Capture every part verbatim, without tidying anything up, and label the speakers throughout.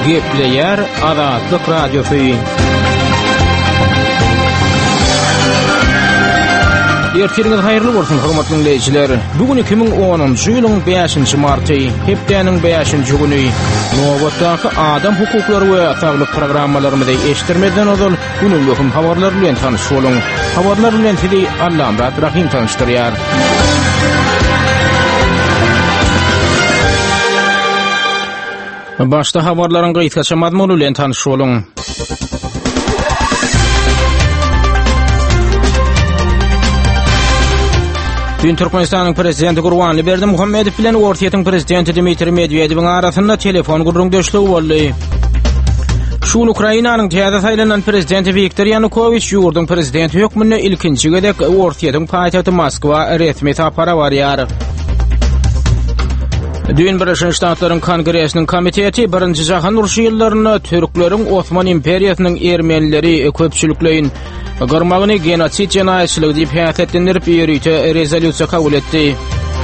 Speaker 1: Gepleyer Azatlyk Radiosu. Ertiriniz hayırlı bolsun hormatly dinleyijiler. Bugün iki bin onuncu ýylyň beşinji marty, hepdeniň beşinji güni. Nowatdaky adam hukuklary we saglyk programmalarymyzda eşitdirmeden ozal günüň möhüm habarlar bilen tanyş boluň. Habarlar bilen sizi Allamrat Rahim tanıştyrýar. Başta habarlaryň gaýtgaça mazmuny bilen tanyş boluň. Dün Türkmenistanyň prezidenti Gurbanly Berdimuhammedow bilen Ortaýetiň prezidenti Dmitri Medvedewiň arasynda telefon gurrundaşlygy boldy. Şol Ukrainanyň täze saýlanan prezidenti Viktor Yanukovych ýurdun prezidenti hökmüne ilkinji gedek Ortaýetiň paýtagty Moskwa resmi tapara barýar. Dün Birleşik Ştatlaryň Kongresiniň komiteti birinji jahan uruşy ýyllaryna türkleriň Osman imperiýasynyň ermenileri köpçülikleýin garmagyny genosit jenaýetçiligi diýip häsiýetlendirip ýürüýte rezolýusiýa kabul etdi.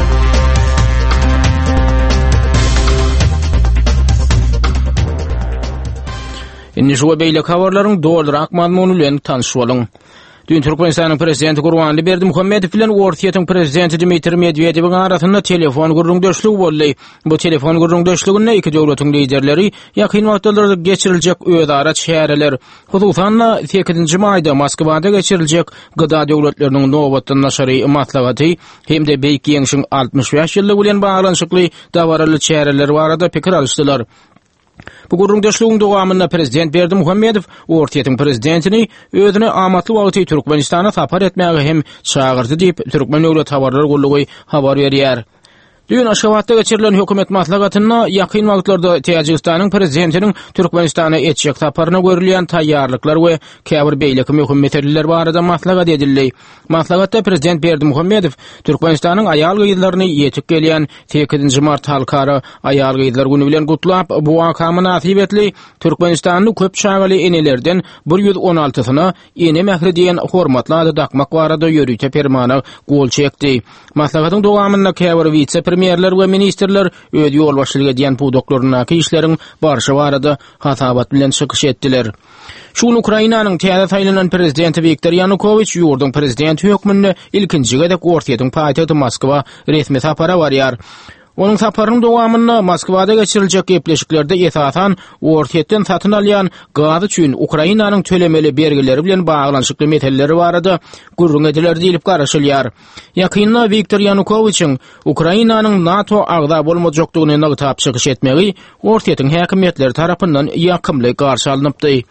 Speaker 1: Indi şu beýle habarlaryň doldurak mazmuny bilen tanyş boluň. Dün Türkmenistanyň prezidenti Gurbanly Berdimuhammedow bilen Ortaýetiň prezidenti Dmitri Medvedewiň arasynda telefon gurrundaşlygy boldy. Bu telefon gurrundaşlygyny iki döwletiň liderleri ýakyn wagtlarda geçiriljek özara çäreler, hususan sekizinji maýda Moskwada geçiriljek gyda döwletleriniň nowatdan naşary maslahaty hemde beýik ýeňişiň altmış beş ýyllygy bilen baglanyşykly dawaraly çäreler barada pikir alýşdylar. Bu gurrundaşlygyň dowamynda prezident Berdimuhammedow Ortaýetiň prezidentini özüne amatly wagty Türkmenistana tapar etmäge hem çağırdy diýip Türkmen Döwlet Habarlar Gullugy habar berýär. Dün Aşgabatda geçirilen hökümet maslahatyna ýakyn wagtlarda Täjikistanyň prezidentiniň Türkmenistana etjek taparyna görülýän taýýarlyklar we käbir beýleki möhüm meseleler barada maslahat edildi. Maslahatda prezident Berdimuhammedow Türkmenistanyň aýal gyzlaryny ýetip gelýän sekizinji mart halkara aýal gyzlar güni bilen gutlap bu wakamy nasip etli Türkmenistanyň köp şagaly enelerden bir ýüz on altysyna ene mähri diýen hormatly ady dakmak barada ýörüýte permana gol çekdi. Maslahatyň dowamynda käbir vice premierler we ministerler öýdi ýol başlygy edýän bu doklarynaky işleriň barşy barada hatabat bilen çykyş etdiler. Şol Ukrainanyň täze saýlanan prezidenti Viktor Yanukovych ýurdun prezidenti hökmüne ilkinji gedek Ortaýetiň paýtagty Moskwa resmi tapara barýar. Onun saparynyň dowamynda Moskwada geçiriljek gepleşiklerde esasan Ortaýetden satyn alýan gaz üçin Ukrainanyň tölemeli bergileri bilen baglanyşykly meseleleri barada gurrun ediler diýilip garaşylýar. Ýakynda Viktor Yanukovyçyň Ukrainanyň NATO agda bolmajakdygyny nagtap çykyş etmegi Ortaýetiň häkimetleri tarapyndan ýakymly garşy alınıpdy.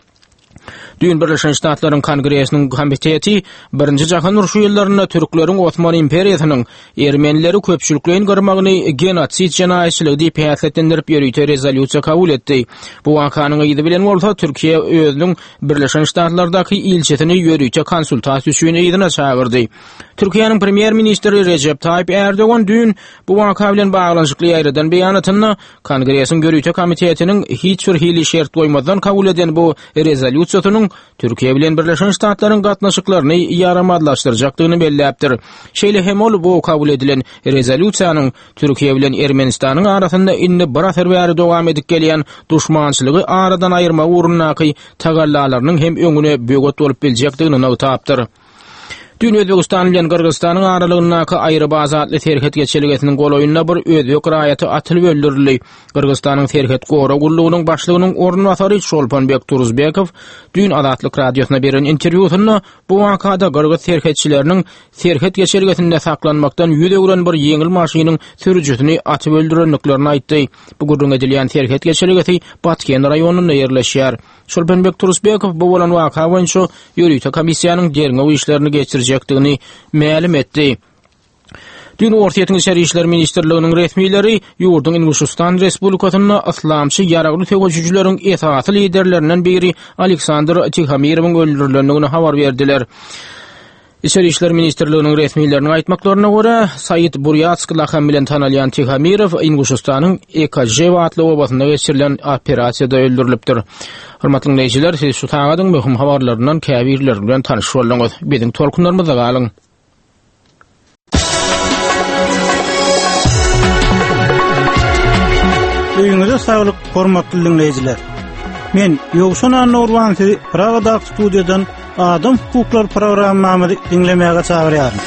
Speaker 1: Dün Birleşik Ştatlaryň Kongresiniň komiteti birinji jahan uruşy ýyllaryna türkleriň Osman imperiýasynyň ermenileri köpçülikleýin garmagyny genosit jenaýetçiligi diýip häsiýetlendirip ýörüýte rezolýusiýa kabul etdi. Bu wakanyň ýygy bilen bolsa Türkiýe özüniň Birleşik Ştatlardaky ilçesini ýörüýte konsultasiýa üçin ýygyna çağırdy. Türkiýanyň premier ministri Recep Tayyip Erdogan dün bu waka bilen baglanyşykly ýaýradan beýanatyny Kongresiň görüýte komitetiniň hiç bir hili şert goýmadan kabul eden bu rezolýusiýasynyň Türkiýe bilen Birleşik Ştatlaryň gatnaşyklaryny ýaramadlaşdyrjakdygyny belläpdir. Şeýle hem ol bu kabul edilen rezolýusiýanyň Türkiýe bilen Ermenistanyň arasynda indi bir asar bäri dowam edip gelýän duşmançylygy aradan aýyrma urunaky tagallalarynyň hem öňüne böget bolup biljekdigini nagtapdyr. Dün Özbegistan bilen Kyrgyzstanyň aralygyndaky aýry bazatly terhet geçiliginiň goloýyna bir özbek raýaty atylyp öldürildi. Kyrgyzstanyň terhet gora gullugynyň başlygynyň ornwasary Şolpanbek Turuzbekow dün Azatlyk radiosuna beren interwýusynda bu wakada Kyrgyz terhetçileriniň terhet geçiliginde saklanmakdan ýüdegren bir ýeňil maşynyň sürüjüsini atyp öldürenliklerini aýtdy. Bu gurrun edilýän terhet geçiligisi Batken raýonunda ýerleşýär. Şolpanbek Turuzbekow bu bolan waka boýunça ýörüýte komissiýanyň derňew işlerini geçirjekdigini ma'lum etdi. Dün Ortaýetiň Içeri işler ministrliginiň resmiýetleri ýurdun Inguşistan Respublikasyna islamçy ýaragly töwejçileriň esasy liderlerinden biri Aleksandr Tikhamirowyň öldürilendigini habar berdiler. İçeri işler ministrliginiň resmiýetleriniň aýtmaklaryna görä, Said Buryatsk lakam bilen tanalýan Tikhamirow Inguşistanyň E K J watly obasynda geçirilen operasiýada öldürilipdir. Hormatly dinleýijiler, siz şu tagadyň möhüm habarlaryndan käbirler bilen tanyş bolýaňyz. Biziň tolkunlarymyza galyň.
Speaker 2: Öýüňize Sizlere sağlık, hormatly dinleyijiler. Men Ýogşan Anurwan sizi Pragada studiýadan Adam hukuklar programmamy dinlemäge çagyrýarym.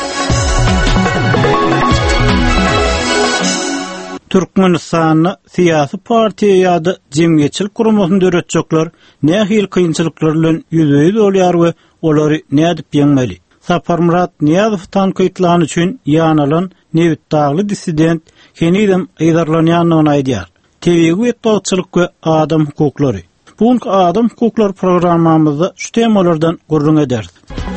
Speaker 2: Türkmenistanyň syýasy partiýa ýa-da jemgyýetçilik guramasyny döretjekler nähil kynçylyklar bilen ýüzüýüz bolýar we olary nädip ýeňmeli? Sapar Murat Niyazow tanqytlany üçin ýanalan Nevit Dagly dissident Kenidem ýydarlanýanyny aýdýar. T V ýetdiçilik we adam hukuklary. Bugün adam hukuklar programmamyzda şu temalardan gurrun ederiz.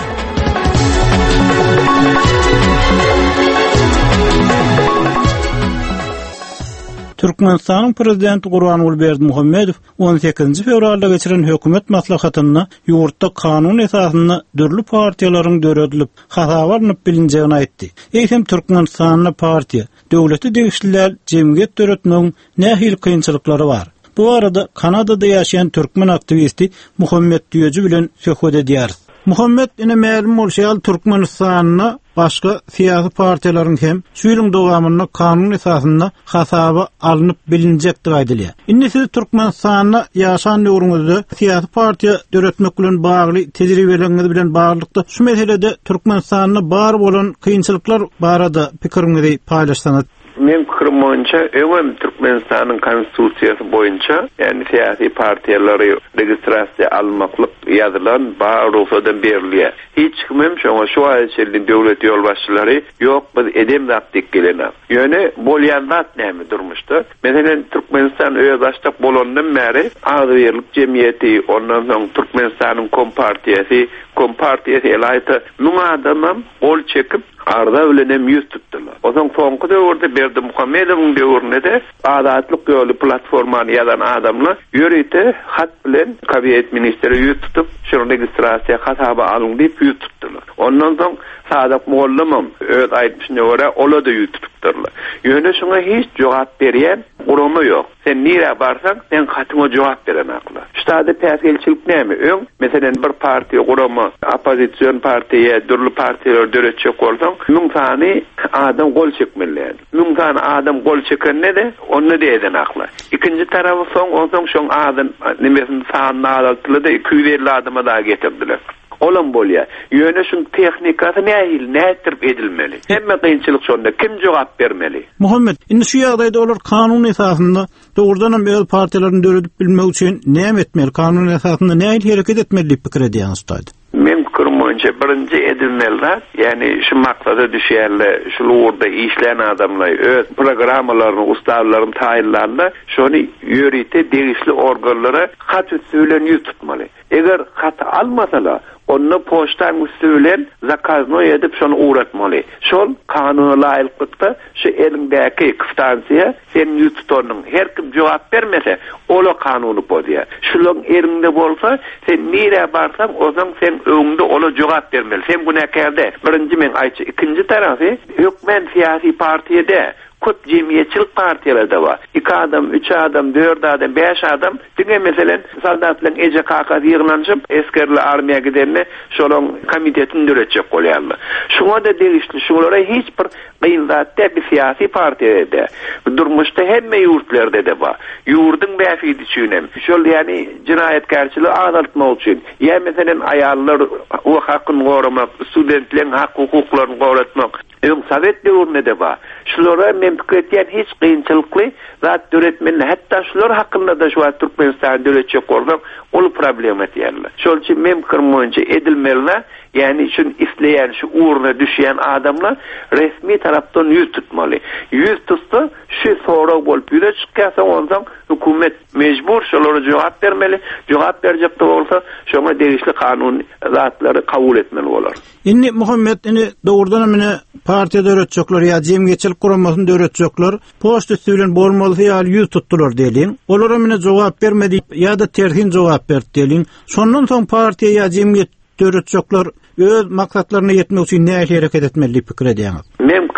Speaker 2: Türkmenistanyň prezidenti Gurbanuly Berdimuhammedow on sekizinji fevralda geçiren hökümet maslahatyny ýurtda kanun esasyny dörli partiýalaryň döredilip, hasabarlyp bilinjegini aýtdy. Eýsem Türkmenistanyň partiýa, döwleti degişliler jemgyýet döretmegiň nähil kynçylyklary bar. Bu arada Kanadada ýaşaýan türkmen aktivisti Muhammed Düýeci bilen söhbet edýär. Muhammed ine ma'lum bolşal Türkmenistanyň başga syýasy partiýalaryň hem şuýlyň dowamyny kanun esasyna hasaba alınıp bilinjekdir aýdylýar. Indi siz Türkmenistanyň ýaşan ýurumyzda syýasy partiýa döretmek bilen bagly tejribeleriňiz bilen baglanykda şu meselede Türkmenistanyň bar bolan kynçylyklar barada pikiriňizi paýlaşsaňyz.
Speaker 3: Men pikirim boýunça öňem Türkmenistanyň konstitusiýasy boýunça, ýani syýasy partiýalary registrasiýa almaklyk ýazylan bar ruhsadan berilýär. Hiç kimem şoňa şu aýçyldy döwlet ýolbaşçylary ýok biz edem zaptyk gelenä. Ýöne bolýan zat näme durmuşda? Meselen Türkmenistan öýe başlap bolandan bäri agzyrlyk jemgyýeti, ondan soň Türkmenistanyň kompartiýasy, kompartiýasy elaýta nuňa adamam ol çekip arda ölenem ýüz tutdylar. Ozoň soňky döwürde Berdimuhammedowyň döwüründe de adatlyk ýoly platformany ýalan adamlar ýörite hat bilen kabinet ministeri ýüz tutup, şonu registrasiýa hasaba alyň diýip ýüz tutdylar. Ondan soň Sadak Mollamam öz aýtmyşyna görä ola da ýüz tutdylar. Ýöne şoňa hiç jogap berýän gurama ýok. Sen nire barsaň, sen hatyňa jogap beren akla. Ştada päsgelçilik näme? Öň, meselen bir partiýa gurama, opozisiýon partiýa, dürli partiýalar döretjek bolsaň, müň sany adam gol çekmeli. Müň sany adam gol çekende de onu da eden akla. İkinji tarafy soň, onsoň şoň adam nimesini sanyny alaltyla da iki yüz elli adama da getirdiler. Olan bolýar. Ýöne şu tehnikasy nähil nätirip edilmeli. Hemme kynçylyk şonda kim jogap bermeli?
Speaker 2: Muhammed, indi şu ýagdaýda olar kanun esasynda dogrudan hem partiýalaryny döredip bilmek üçin näme etmeli? Kanun esasynda nähil hereket etmeli diýip pikir edýän ustad.
Speaker 3: Men pikirim boýunça birinji edilmeli, ýani şu maksada düşýärler, şu urda işleyen adamlar öz programmalaryny, ustawlaryny taýinlanda şonu ýörite degişli organlara hat üstülen ýüz tutmaly. Eger hat almasalar, onu poçtan üstülen zakazno edip şonu uğratmaly. Şol kanuny laýyklykda şu elindäki kwitansiýa sen ýüz tutanyň her kim jogap bermese, ola kanuny bodýar. Şulyň elinde bolsa, sen nire barsaň, ozaň sen öňde ola jogap bermeli. Sen günäkärde birinji men aýtjy, ikinji tarapy hökmen syýasy partiýede köp jemgyýetçilik partiýalary da bar. iki adam, üç adam, dört adam, beş adam, diňe meselen soldatlaryň eje kakasy ýygnanyp eskerli armiýa giderine şolaň komitetini döretjek bolýarlar. Şoňa da degişli, şolara hiç bir gynzatda bir syýasy partiýada durmuşda hemme ýurtlarda da bar. Ýurdyň bäfidi üçin, şol ýani jinayetkarçylygy azaltmak üçin, ýa meselen aýallar o hakyny goramak, studentleriň hak hukuklaryny goratmak, öň Sowet döwründe de bar. Şolara men pikirýän hiç kynçylykly zat döretmeli, hatda şular hakynda da şu Türkmenistan döretjek bolsa, ol problem etýärler. Şol üçin men pikirim boýunça edilmeli, ýani şun isleýän, şu uğruna düşýän adamlar resmi tarapdan ýüz tutmaly. Ýüz tutsa, şu sorak bolup ýüze çykýarsa, ondan hökümet mejbur şolara jogap bermeli. Jogap berjek bolsa, şoňa degişli kanun zatlary kabul etmeli bolar.
Speaker 2: Indi Muhammed, indi dogrudan mene partiýa döretjekler ýa jemgyýetçilik guramasyny döretjekler poçta üstülen bolmaly ýa ýüz tutdular diýelim. Olara mene jogap bermedi ýa da terhin jogap berdi diýelim. Şondan soň partiýa ýa jemgyýet döretjekler öz maksatlaryna ýetmek üçin näme hereket etmeli pikir edýär?
Speaker 3: Men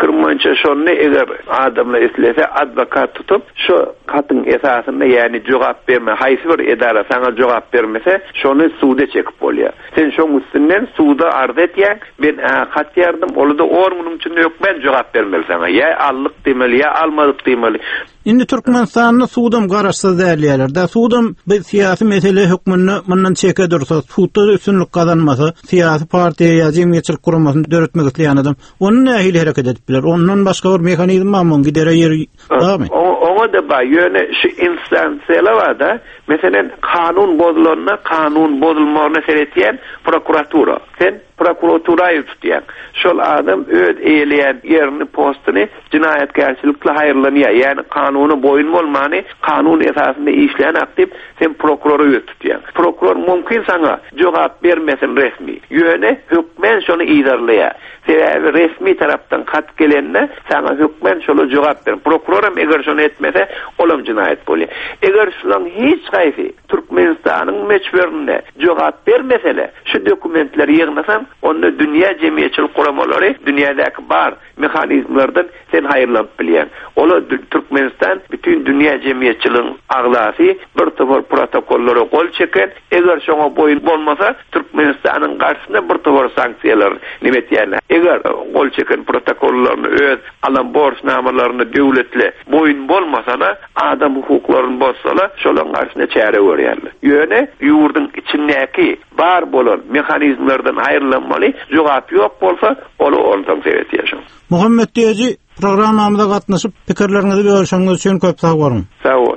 Speaker 3: Fikirmençe şonu eger adamla eslese advokat tutup şu katın esasında yani cevap verme haysi bir edara sana cevap vermese şonu suda çekip bolýar. Sen şoň üstünden suda arz etýän ben kat yardım olu da ormunun içinde yok ben cevap vermeli sana. Ya allık demeli ya almadık demeli.
Speaker 2: Indi Türkmenistan'da suudam garaşsız dälýärler. Da suudam bir siyasi mesele hükmünü mundan çeke dursa, suudda üstünlük kazanmasa, siyasi partiýa ýa jemgyýetçilik kuramasyny döretmek isleýän adam, onu nähili hereket edip biler. Ondan başga bir mekanizma mı gidere ýeri barmy?
Speaker 3: Oňa da bar ýöne şu instansiýalar bar da, meselen kanun bozulanyna, kanun bozulmagyna seretýän prokuratura. Sen prokuraturayı tutýan. Şol adam öz eýleýän ýerini postuny cinayetgarçylykla haýyrlanýar. Ýani kanuny boyun bolmany, kanun esasında işleyen aktif sen prokuroru tutýan. Prokuror mümkin sana cevap bermesin resmi. Ýöne hükmen şonu iýdarlaýar. Sebäbi resmi tarapdan kat gelende sana hükmen şolu cevap ber. Prokuroram eger şonu etmese olam cinayet bolýar. Eger şulan hiç gaýsy Türkmenistanyň meçberinde cevap bermesele şu dokumentleri ýygnasan onu dünýä jemgyýetçilik guramalary dünýädäki bar mehanizmlardan sen haýyrlap bilýän. Ola Türkmenistan bütün dünýä jemgyýetçiligiň aglasy bir topar protokollary gol çeken, eger şoňa boyun bolmasa Türkmenistanyň garşysynda bir topar sanksiýalar nimetýärler. Eger gol çeken protokollaryny öz alan borçnamalaryny döwletle boyun bolmasa da adam hukuklaryny bozsalar şolaň garşysynda çäre görýärler. Ýöne ýurduň içindäki bar bolan mehanizmlardan aýrylanmaly, jogap ýok bolsa ola ondan sebäp ýaşaň.
Speaker 2: Muhammed Diýeci programmamyza gatnaşyp pikirlerinizi bölüşýäňiz üçin köp sag bolun.
Speaker 3: Sag bol.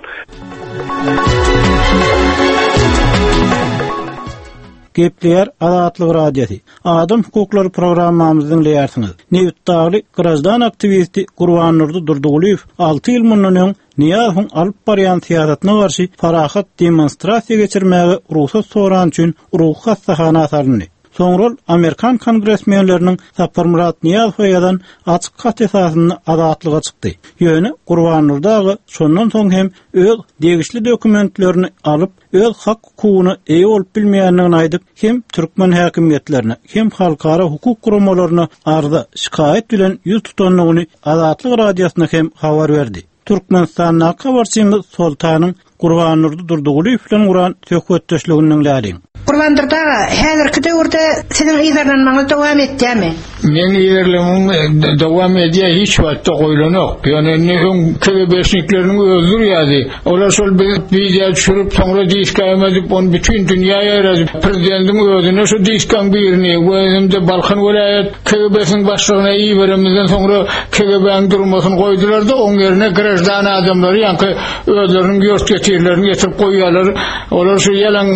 Speaker 2: Gepler Azatlyk Radiosi. Adam hukuklary programmamyzy dinleýärsiňiz. Newt Dagly, grajdan aktivisti Gurban Nurdy Durdugulyw alty ýyl mundan Niýazyň alyp barýan siýasatyna garşy farahat demonstrasiýa geçirmäge ruhsat soran üçin ruh hassahana asalyny. Soňra Amerikan kongresmenleriniň Sapar Murat Niýazowyň açyk kat esasyny azatlyga çykdy. Ýöne Gurban Nurdagy şondan soň hem öz degişli dokumentlerini alyp öz hak hukugyny eý bolup bilmeýändigini aýdyp hem türkmen häkimiýetlerine hem halkara hukuk guramalaryna arza şikayet bilen ýüz tutanlygyny Azatlyk Radiosyna hem habar berdi. Türkmenistanyň habarçymyz Sultanyň Gurban Nurdy Durdugulyw bilen uran söhbetdeşliginiň läliň.
Speaker 4: Gurban Nurdaga häzirki döwürde senin ýerlenmäňiz dowam etdimi?
Speaker 5: Men ýerlenmem dowam edýär, hiç wagtda goýlanok. Ýani nähüm K G B'şnikleriniň özür ýady. Olar şol video düşürüp soňra diskama edip onu bütün dünýäge ýaradyp prezidentiň özüne şu diskan birini we Balkan welaýat K G B'siň başlygyna ýeberimizden soňra K G B'niň durmasyny goýdular da oň ýerine grajdan adamlary ýa-ni özleriniň gösterlerini getirip goýýarlar. Olar şu ýalan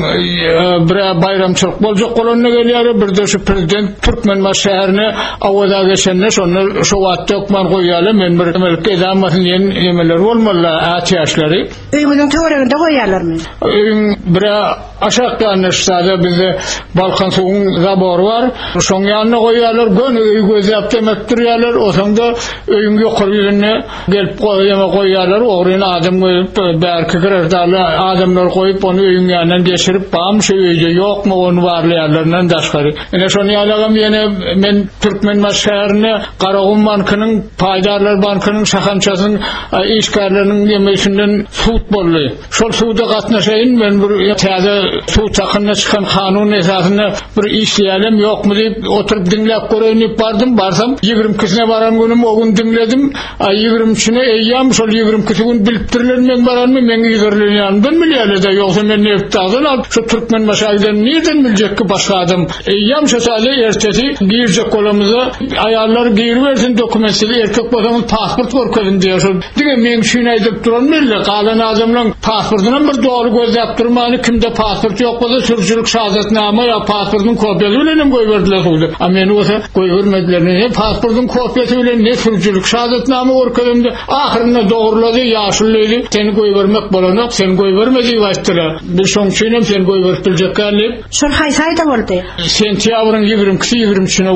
Speaker 5: bayramçylyk boljak bolanyna gelýär, bir de şu prezident Türkmenbaş şäherine awada geçende şonu şu wagtda okman goýýarlar. Men bir Amerika edamasyny ýemeler bolmaly atýaşlary.
Speaker 4: Öýüňiziň töwereginde goýýarlarmy?
Speaker 5: Öýüň bir aşak ýanyşda bizde Balkan suwuň zabory bar. Şoň ýanyna goýýarlar, göni öýü gözläp demekdirýärler. Oşonda öýüň ýokary ýerine gelip goýýama goýýarlar. Ogryny adam goýup bärki grajdanlar adamlar goýup onu öýüň ýanyna geçirip bam şu öýde ýokmy onu barlaýarlardan daşgary. Ene şonu ýalagam ýene men Türkmenbaş şäherine Garagun bankynyň, Paýdarlar bankynyň şahançasyň işgärleriniň ýemesinden suud boldy. Şol suuda gatnaşaýyn, men bir täze suud hakyna çykan kanun esasyny bir işleýälim ýokmy diýip oturup dinläp görenip bardym. Barsam ýigrimikisine baran günüm o gün dinledim. ýigrimikisine eýýäm, şol ýigrimikisi gün bilipdirler men baranmy, men ýigirlenýändim bilýärler, ýoksa men neptadan alyp şu Türkmenbaş aýdan nereden biljek ki başga adam? Eýýäm şeýle ertesi girjek golamyza aýallar girbersin dokumentleri erkek bolsaňyz pasport görkezin diýär. Dige men şunu aýdyp duran melle galan adamlaryň pasportyny bir dogry gözläp durmaly, kimde pasport ýok bolsa sürücülük şahadetname ýa pasportyň kopýasy bilen goýberdiler boldy. A men osa goýbermediler. Ne pasportyň kopýasy bilen ne sürücülük şahadetname görkezinde ahyrynda dogrulady, ýaşyllady. Sen goýbermek bolanok, sen goýbermedi wagtda. Bir şoň üçin sen goýberip biljekler.
Speaker 4: Şol haýsayda boldy.
Speaker 5: Sentýabryň ýigrimisi ýigrimine bolan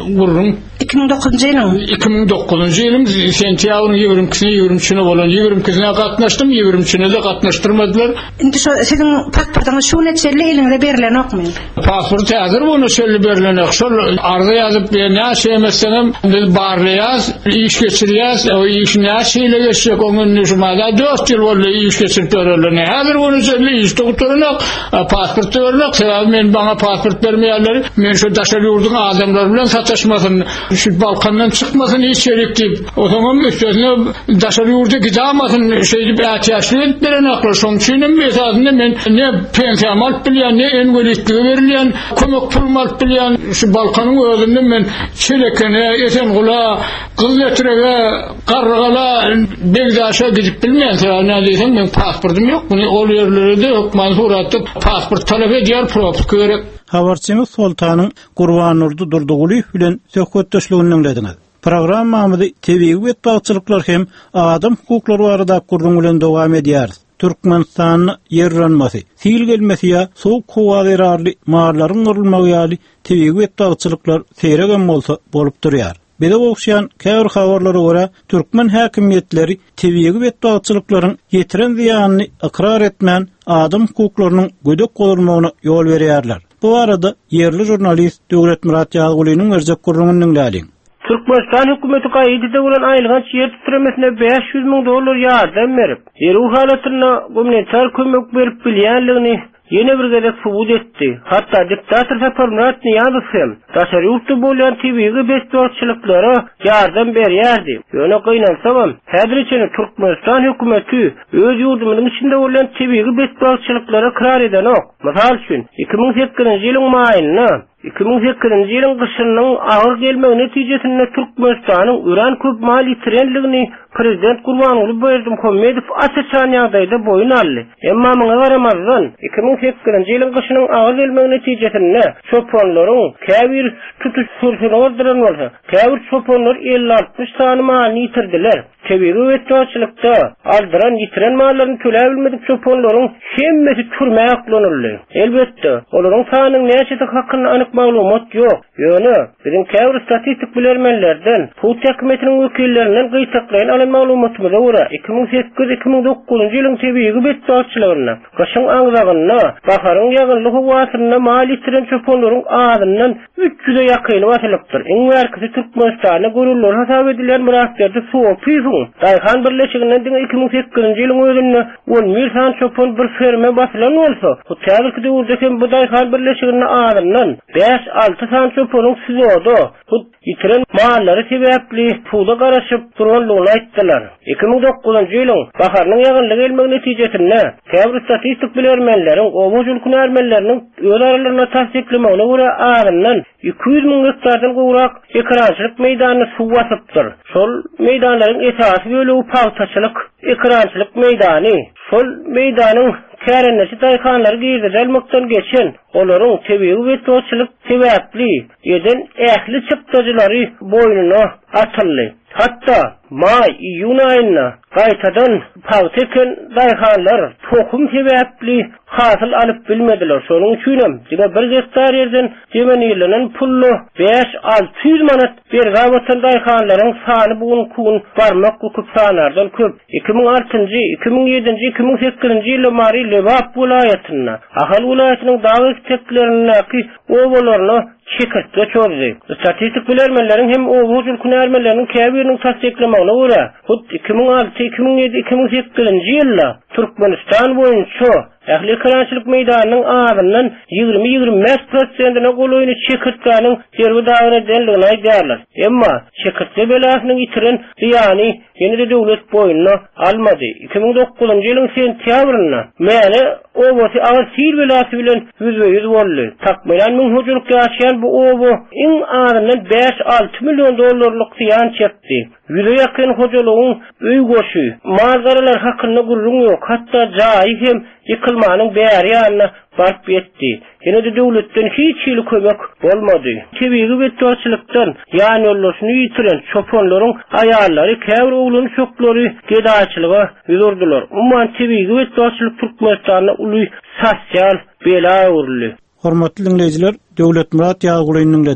Speaker 5: gurrun
Speaker 4: iki ming dokuzuncu ýylyň
Speaker 5: iki ming dokuzuncu ýylyň sentýabrın ýigrimikisine ýigrimçine bolan ýigrimikisine gatnaşdym, ýigrimçine de gatnaşdyrmadylar.
Speaker 4: indi şu sizin pasportyňyz şu neçeli ýylyňda berilen okmy?
Speaker 5: Pasport häzir bunu şöyle berilen şol arda ýazyp näçe emesenem biz barlyaz, iş geçirýäs, o iş näçe ile geçecek onun nüşmada dört ýyl boldy iş geçirip berýärler. Häzir bunu şöyle iş doktorunak pasport berýärler. Sebäbi men bana pasport bermeýärler. Men şu daşary ýurduň adamlar bilen sataşmasyn, şu balkandan çıkmasın hiç şerik deyip, o zaman üstüne daşarı yurda gidamasın şeydi bir ihtiyaçlı etmeren aklar. Son çiğnin mesajında ben ne pensiyam alıp bilyen, ne engelitliği verilen, kömek pulum alıp bilyen, şu balkanın özünde ben çelekene, eten kula, kız getirege, kargala, Begdaş'a gidip bilmeyen sefer ne diysen ben pasportum yok. Bunu ol yerleri de yok. Mansuratı pasport talep ediyor, propus görek.
Speaker 2: Habarçymyz Sultanyň Gurbanurdy Durdugulyň bilen söhbetdeşligini dinlediňiz. Programmamyzy tebigy wetbagçylyklar hem adam hukuklary barada gurrun bilen dowam edýär. Türkmenistan ýerlenmesi, sil gelmesi ýa soğuk howa zararly maalaryň gurulmagy ýaly tebigy wetbagçylyklar seýregem bolsa bolup durýar. Bede okşayan käbir habarlara göre Türkmen häkimiýetleri tebigy wetbagçylyklaryň ýetiren ziýanyny ikrar etmän adam hukuklarynyň gödek bolmagyna ýol berýärler. Bu arada yerli jurnalist Döwlet Murat Ýagulynyň berjek gurrungyny dinlädiň.
Speaker 6: Türkmenistan hökümeti gaýdyda bolan aýlygan ýer titremesine beş yüz miň dollar ýardam berip, ýer u halatyna gumanitar kömek berip bilýänligini ýene bir gezek subut etdi. Hatda diktator Murat Niyazov hem daşary ýurtda bolan tebigy bestwagçylyklara ýardam berýärdi. Ýöne gynansaam, häzir içine Türkmenistan hökümeti öz ýurdumynyň içinde bolan tebigy bestwagçylyklara karar eden ok. Mysal üçin iki ming sekkizinji ýylyň maýyna iki ming sekkizinji ýylyň gyşynyň agyr gelmegi netijesinde Türkmenistanyň uran köp mal ýitirenligini Prezident Gurbanuly Berdimuhammedow açyk ýagdaýda boyun aldy. Emma muňa garamazdan iki ming sekkizinji ýylyň gyşynyň agyr gelmegi netijesinde çopanlaryň käbir tutuş sürüşleri bolsa, käbir çopanlar elli altmış sany malyny ýitirdiler. Tebigy wetbagçylykda aldyran ýitiren mallaryny töläp bilmedik çopanlaryň hemmesi türmäge aklanyldy. Elbetde, olaryň sanynyň näçe hakyny anyk maglumat ýok. Ýöne, bizim käbir statistik bilermenlerden, Hukuk häkimetiniň wekillerinden gyýsaklaýan alan maglumatymyza görä iki ming sekkiz iki ming dokuzunju ýylyň tebigy wetbagçylygyna, gyşyň aňzagyna, baharyň ýagynlyk wasyna mal ýitiren çopanlaryň adyndan üç yüze ýakyny waslykdyr. Iň wärkisi Türkmenistana gurullar hasap edilen murakkabda soňky Dayhan birleşiginden iki ming sekkizinji ýylyň özünde on ming san çopan bir ferme basylan bolsa, bu täzirkide urdaken bu Dayhan birleşigine adyndan beş alty san çopanyň sizoda bu ýitiren mallary sebäpli puda garaşyp duranlygyny aýtdylar. iki ming dokuzunju ýylyň baharyň ýagynlyk gelmegi netijesinde käbir statistik bilermenleriň owaşulkyny ermenleriniň öz aralaryna tasdiklemegine görä adyndan iki yüz miň hektardan gowrak ekrançylyk meýdanyny suw basypdyr. Şol meýdanlaryň esasy bölegi pagtaçylyk ekrançylyk meýdany. Şol meýdanyň kärennesi daýhanlary girdirilmekden geçen, olaryň tebigy wetbagçylyk sebäpli ýeden ähli çypdyjylary boýnuna atyldy. Hatta may iýun aýyna gaýtadan pagteken daýhanlar tokum sebäpli hasyl alyp bilmediler. Şonuň üçin diňe bir hektar ýerden demenilen pullu beş alty yüz manat berge batan daýhanlaryň sany bugun kun barmak gukup sanardan köp. iki ming altynjy, iki ming ýedinji, iki ming sekkizinji ýyllary Lebap welaýatyna, Ahal welaýatynyň dagy teklerindäki owalaryny çekirtge çözdü. Statistik bilermenleriň hem owaşul kunarmenleriň käbiriniň tasdiklemegine görä, bu iki ming alty, iki ming ýedi, iki ming sekkizinji ýylda Türkmenistan boýunça ähli krançylyk meýdanynyň adyndan ýygrimi ýygrimi beş prosentyna goloýuny çekirtkanyň serbi dagyna denligini aýdýarlar. Emma çekirtke belasynyň ýitiren ýani ýene-de döwlet boýuna almady. iki ming dokuzunju ýylyň sentýabrynda meni owaşy agyr sil belasy bilen yüzde yüz boldy. Takmilen min hujurluk ýaşaýan bu owa iň adyndan beş alty million dollarlyk ziýan çekdi. Yüze ýakyn hojalygyň öý goşy, mazgaralar hakyna gurrun ýok, hatda jaý hem ýykylmanyň bäri ýanyna barp etdi. Ýene-de döwletden hiç ýyly kömek bolmady. Tebigy wetbagçylykdan ýani ýollaşyny ýitiren çopanlaryň aýallary, käbir oglun şoklary gedaçylyga ýurdurlar. Umman tebigy wetbagçylyk Türkmenistanyna uly sosial bela urly.
Speaker 2: Hormatly dinleyijiler, Döwlet Murat Ýagulyny dinlediňiz.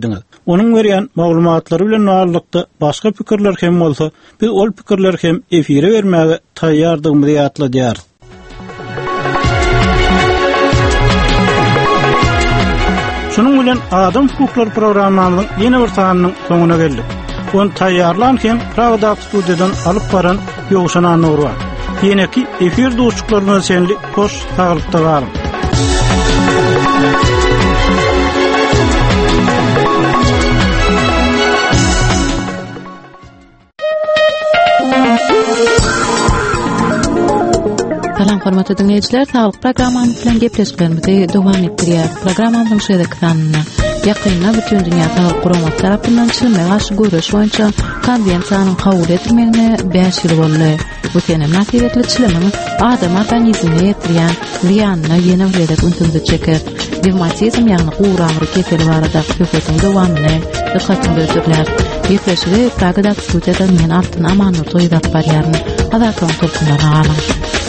Speaker 2: Onun berýän maglumatlary bilen bağlykda başga pikirler hem bolsa, biz ol pikirler hem efire bermäge taýýardygymyzy ýatladýar. Şunun bilen Adam Hukuklar programmamyzyň ýene bir sanynyň soňuna geldik. Onu taýýarlanken Pragda studiýadan alyp baran Ýogşan Anur bar. Ýene-ki efir dostluklaryna senli hoş taýlykda barym.
Speaker 7: Salam hormatly dinleýijiler, sağlyk programmamyz bilen gepleşiklerimizi dowam etdirýär. Programmamyzyň şeýle kanalyna ýakynda bütün dünýä sağlyk guramat tarapyndan çylmyğa garşy görüş boýunça konwensiýanyň kabul edilmegine beş ýyl boldy. Bu tenem nätijetli çylmyň adam organizmine ýetirýän ziýanyny ýene bir ýerde unutup çeker. Revmatizm ýagny gowragy keseli barada hökümetin dowamyny dikkatini öýtürler. Ýetleşigi Pragada studiýadan men altyn amanyny toýdap barýaryn. Hazatlyň tolkunlaryna galan.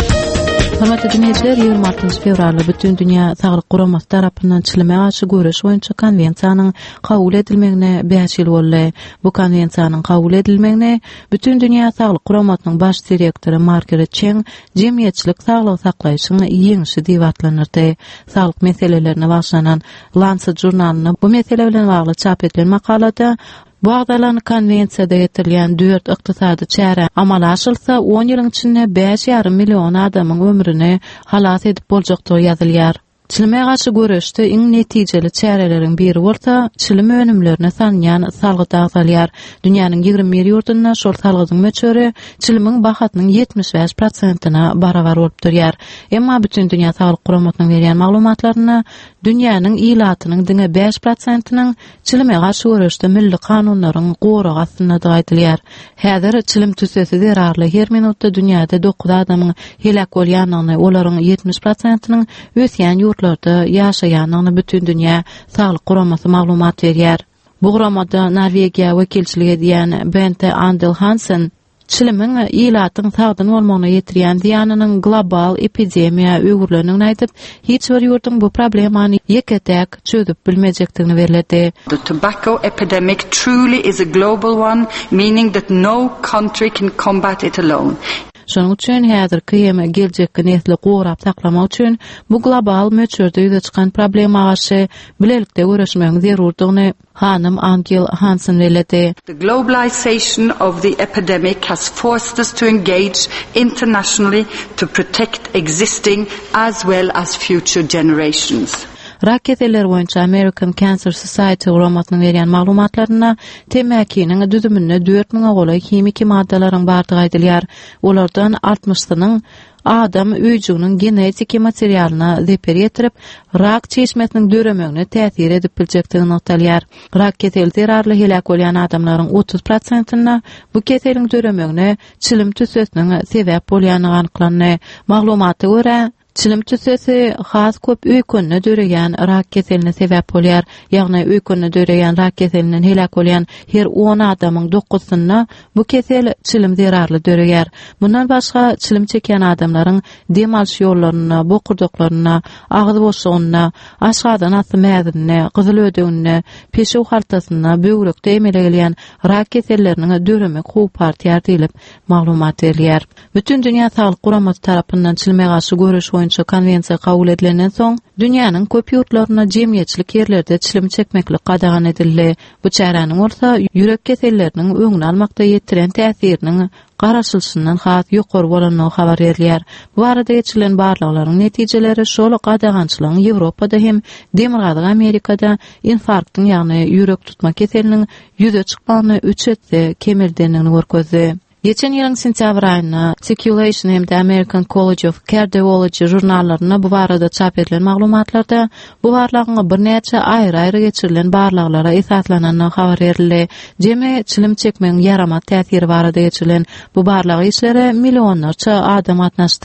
Speaker 7: Hormatly dinleýijiler, ýygrimi altynjy fevralda bütün dünýä sağlyk guramat tarapyndan çylmyğa garşy görüş boýunça konwensiýanyň kabul edilmegine beş ýyl boldy. Bu konwensiýanyň kabul edilmegine bütün dünýä sağlyk guramatynyň baş direktory Margaret Cheng jemgyýetçilik saglyk saklaýyşyň ýeňişi diýip atlanyrdy. Sağlyk meselelerine başlanan Lancet jurnalyny bu mesele bilen bagly çap edilen makalada Bagdalan konwensiýada ýetirilýän dört ykdysady çäre amal aşylsa on ýylyň içinde beş ýarym million adamyň ömrüni halas edip boljakdygy ýazylýar. Çylmyğa garşy görüşde iň netijeli çäreleriň biri bolsa, çylym önümlerine sanýan salgy dagsalýar. Dünýäniň ýygrimi bir ýurtunda şol salgynyň möçöri çylymyň bahatynyň ýetmiş beş prosentina barabar bolup durýar. Emma bütün dünýä sağlyk guramatynyň berýän maglumatlaryna dünýäniň ilatynyň diňe beş prosentining çylymyğa garşy görüşde milli kanunlaryň goragy astyna aýdylýar. Häzir çylym tüsesi zerarly her minutda dünýäde dokuz adamyň helak bolýanyny, olaryň ýetmiş prosentining ösýän ýurtlarda ýaşaýanyny bütün dünýä sağlyk guramasy maglumat berýär. Bu guramada Norwegiýa wekilçilik edýän Bente Andel Hansen çylymyň ilatyň sagdyn bolmagyna ýetirýän ziýanynyň global epidemiýa öwürlüğüni aýdyp, hiç bir ýurtdyň bu problemany ýeketek çözüp bilmejekdigini belirtdi.
Speaker 8: The tobacco epidemic truly is a global one, meaning that no country can combat it alone.
Speaker 7: Şonuň üçin häzirki ýeme geljekki nesli gowrap saklamak üçin bu global möçürde ýüze çykan problema garşy bilelikde görüşmegiň zerurdygyny Hanım Angel Hansen belirtdi.
Speaker 8: The globalization of the epidemic has forced us to engage internationally to protect existing as well as future generations.
Speaker 7: Raketeler boýunça American Cancer Society guramatynyň berýän maglumatlaryna temäkiniň düzümine dört miňe golay kimiki maddalaryň bardygy aýdylýar. Olardan altmışynyň adam öýjüniň genetik materialyna zeper ýetirip, rak çeşmesiniň döremegine täsir edip biljekdigini aýdylýar. Rak keseli zerarly helak bolýan adamlaryň otuz prosentiňe bu keseliň döremegine çylym tüsesiniň sebäp bolýanyny anyklandy. Maglumata görä çylym tüsesi has köp öýkünne döreýän rak keseline sebäp bolýar. Ýagny öýkünne döreýän rak keselinden helak bolýan her on adamyň dokuzyna bu kesel çylym zerarly döreýär. Bundan başga çylym çeken adamlaryň demalş ýollaryna, bokurdoklaryna, agyzy boşlugyna, aşgadan asy mäzine, gyzyl ödegine, peşew hartasyna, böwrekde emele gelýän rak keselleriniň döremek howpartýar diýilip maglumat berýär. Bütün dünýä sağlyk guramaty tarapyndan çylmyğa garşy görüş boýunça konwensiýa kabul edilenden soň dünýäniň köp ýurtlaryna jemgyýetçilik ýerlerde çylym çekmeklik gadagan edildi. Bu çäranyň bolsa ýürek keselleriniň öňüni almakda ýetiren täsiriniň garaşylşyndan has ýokary bolanyny habar berýär. Bu arada geçirilen barlyklaryň netijeleri şol gadagançylygyň Ýewropada hem demirgazyk Amerikada infarktyn ýagny ýürek tutma keseliniň ýüze çykmagyny üç etse kemirdenligini görkezdi. Geçen ýylyň sentýabr aýynda Circulation hem de American College of Cardiology jurnallaryna bu barada çap edilen maglumatlarda bu barlygyň bir näçe aýry-aýry geçirilen barlyklara esaslanyny habar berildi. Jeme çylym çekmegiň ýaramat täsiri barada geçirilen bu barlyk işlere millionlarça adam atnaşdy.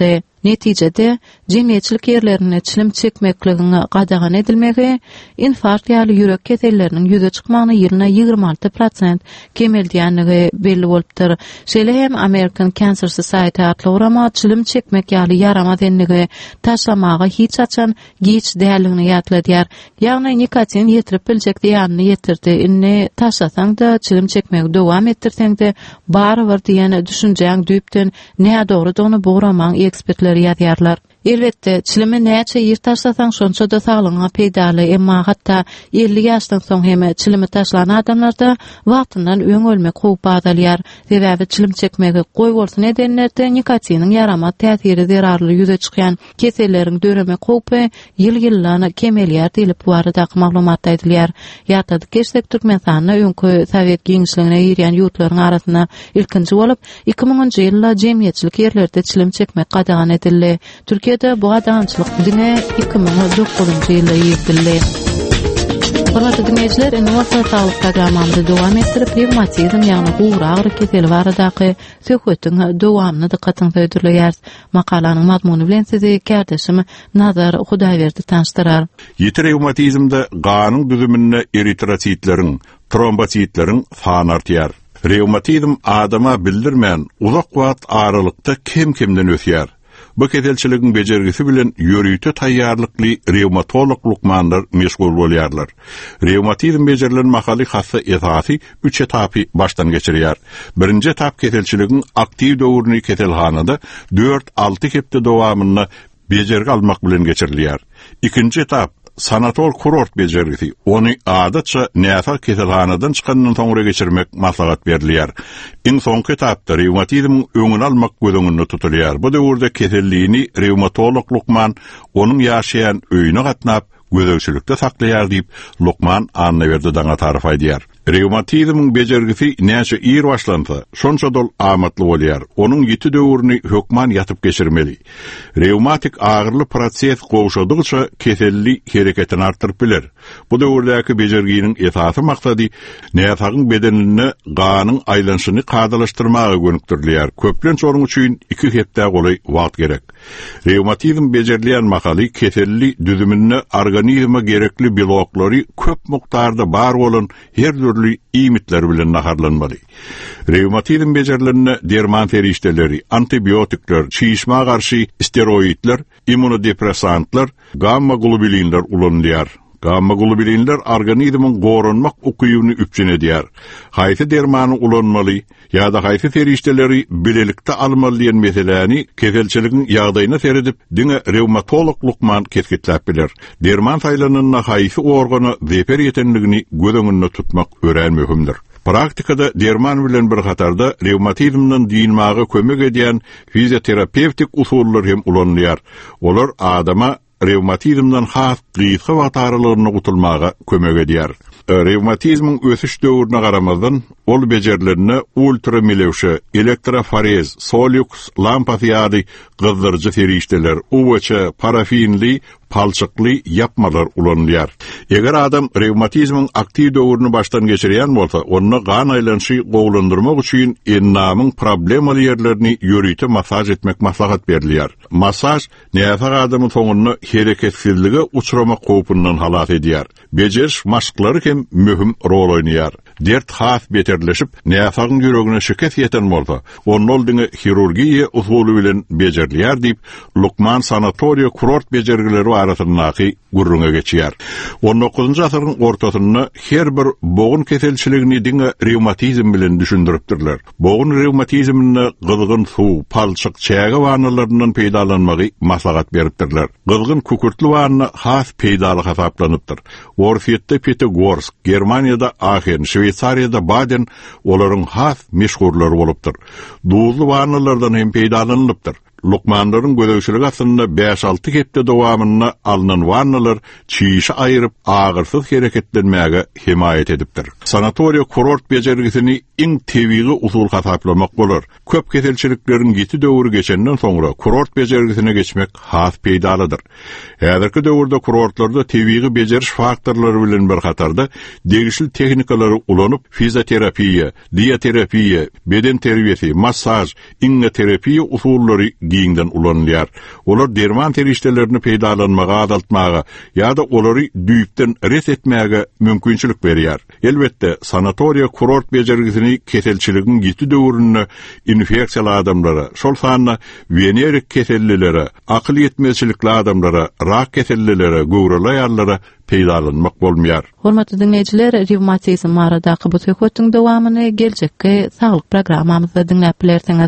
Speaker 7: Netijede jemgyýetçilik ýerlerine çilim çekmekligini gadagan edilmegi infarkt ýaly ýürek keselleriniň ýüze çykmagyny ýylyna ýygrima alty prosent kemeldiýänligi belli bolupdyr. Şeýle hem American Cancer Society atly urama çilim çekmek ýaly ýarama denligi taşlamagy hiç açan giç däligini ýatladýar. Ýagny nikotin ýetirip biljek diýanyny ýetirdi. Inni taşlasaň-da çilim çekmegi dowam etdirseň-de barybir diýen düşünjäň düýpden näme dogrudygyny buğramaň ekspertleri ýazýarlar. Elbetde, çilimi näçe ýer taşlasaň şonça da saglyňa peýdaly, emma hatda elli ýaşdan soň hem çilimi taşlan adamlarda wagtyndan öň ölmek howpy adalýar. Sebäbi çilim çekmegi goý bolsun edenlerde nikotiniň ýarama täsiri zerarly ýüze çykýan keselleriň döreme howpy ýyl-ýyllana kemelýär diýilip barada maglumat aýdylýar. Ýatady geçsek Türkmenistanyna öňkü Sowet giňişligine ýerýän ýurtlaryň arasynda ilkinji bolup iki miňinji ýylda jemgyýetçilik ýerlerde çilim çekmek gadagan edildi. Türkiýede bu adamçylyk dine iki miň dokuzunjy ýylda ýetildi. Hormatly dinleýijiler, Innovatsiýa saglyk programmamyzy dowam etdirip, revmatizm ýagny gowra agry keseli baradaky söhbetiň dowamyny dikkatyňizi öýdürleýäris. Makalanyň mazmuny bilen sizi kardeşim Nazar Hudaýberdi tanıştyrar.
Speaker 9: Ýeti revmatizmde ganyň düzümine eritrositleriň, trombotsitleriň sany artýar. Revmatizm adama bildirmän uzak wagt aralykda kim-kimden ösýär. Bu keselçiligiň bejergisi bilen ýörüýte taýýarlykly rewmatolog lukmanlar meşgul bolýarlar. Rewmatizm bejerilen mahaly hassa esasy üç etapy başdan geçirýär. Birinji etap keselçiligiň aktiw döwrüni keselhanada dört alty hepde dowamyny bejergi almak bilen geçirilýär. İkinji etap sanator kurort bejergisi. Ony adatça näfa keselhanadan çykanyň soňra geçirmek maslahat berilýär. Iň soňky etapda rewmatizm öňüni almak gödüňünde tutulýar. Bu döwürde keselliğini rewmatolog Lukman onuň ýaşaýan öýüne gatnap gödökçülükde saklaýar diýip Lukman anlaýardy daňa tarif aýdýar. Rewmatizmyň bejergisi näçe ýer başlansa, şonça dol amatly bolýar. Onuň ýeti döwrüni hökman ýatyp geçirmeli. Rewmatik agyrly proses gowşadygça keselli hereketini artyryp biler. Bu döwürdäki bejerginiň esasy maksady näfagyň bedenine ganyň aýlanşyny kadalaşdyrmagy gönükdirilýär. Köplenç onuň üçin iki hepde goly wagt gerek. Rewmatizm bejerilýän mahaly keselli düzümine organizma gerekli biloklary köp mukdarda bar bolan her türlü imitler bilen naharlanmaly. Rewmatizm bejerilerine derman ferişteleri, antibiotikler, çiğişme karşı steroidler, immunodepresantlar, gamma globulinler ulanılýar. Gamma globulinler organizmin gorunmak okuyunu üpçün edýär. Haýsy dermany ulanmaly ýa-da haýsy ferişteleri bilelikde almalyň meseleni keselçiligiň ýagdaýyna seredip diňe rewmatolog Lukman keskitläp biler. Derman taýlanyna haýsy organy zeper ýetenligini gödüňünde tutmak ören möhümdir. Praktikada derman bilen bir hatarda rewmatizmden diýilmäge kömek edýän fizioterapeutik usullar hem ulanýar. Olar adama rewmatizmdan has gysga wagt aralygyny gutulmaga kömek edýär. Rewmatizmyň ösüş döwrüne garamazdan ol bejerilerine ultramilewşe, elektroforez, solux lampasy ýaly gyzdyrjy ferişteler, uwaça, parafinli, palçykly yapmalar ulanýar. Eger adam rewmatizmyň aktiw döwrüni başdan geçirýän bolsa, onu gan aýlanşy gowlandyrmak üçin ennamyň problemaly ýerlerini ýörüýte masaj etmek maslahat berilýär. Masaj näfa adamyň soňuny hereketsizlige uçramak howpyndan halat edýär. Bejeriş maşklary hem möhüm rol oýnaýar. Dert has beterleşip näfagyň ýüregine şeket ýeten bolsa, onuň oldyňy hirurgiýa usuly bilen bejerilýär diýip Lukman sanatoriýa kurort bejergileri arasyndaky gurrunga geçýär. on dokuzunjy asyryň ortasynda her bir boğun keselçiligini diňe rewmatizm bilen düşündiripdirler. Boğun rewmatizmine gyzgyn suw, palçyk, çäge wanalaryndan peýdalanmagy maslahat beripdirler. Gyzgyn kükürtli wanyny has peýdaly hasaplanypdyr. Orfiýetde Pitagorsk, Germaniýada Aachen, Şweýçariýada Baden olaryň has meşhurlary bolupdyr. Duzly wanalardan hem peýdalanypdyr. Lukmanlaryň gödökçüligi aslında beş alty hepde dowamyny alynan wannalar çiğişi aýryp agyrsyz hereketlenmäge himayet edipdir. Sanatoriýa kurort bejergisini iň tebigi usul hasaplamak bolar. Köp keselçilikleriň ýeti döwrü geçenden soňra kurort bejergisine geçmek has peýdalydyr. Häzirki döwürde kurortlarda tebigi bejeriş faktorlary bilen bir hatarda degişli tehnikalary ulanyp fizioterapiýa, dieterapiýa, beden terbiýesi, massaj, iňne terapiýa usullary diýinden ulanýar. Olar derman terişdelerini peýdalanmaga adaltmaga ýa-da olary düýükden ret etmäge mümkinçilik berýär. Elbetde sanatoriya kurort bejergisini keselçiligiň ýiti döwründe infeksiýaly adamlara, şol sanna venerik kesellilere, akıl yetmezçilikli adamlara, rak kesellilere, gowrulaýarlara peýdalanmak bolmaýar.
Speaker 7: Hormatly dinleýijiler, revmatizm maradaky bu söhbetiň dowamyny geljekki saglyk programmamyzda dinläp bilersiňiz.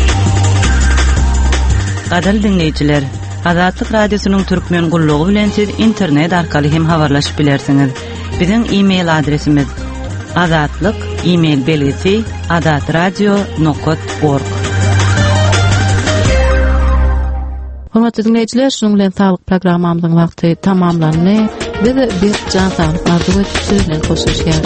Speaker 10: Gadal dinleýijiler, Azatlyk radiosynyň türkmen gullugy bilen siz internet arkaly hem habarlaşyp bilersiňiz. Biziň e-mail adresimiz azatlyk e-mail belgisi azatradio nokta org.
Speaker 7: Hormatly dinleýijiler, şunuň bilen saglyk programmamyzyň wagty tamamlandy. Biz bir can saglyk arzuwy bilen hoşlaşýar.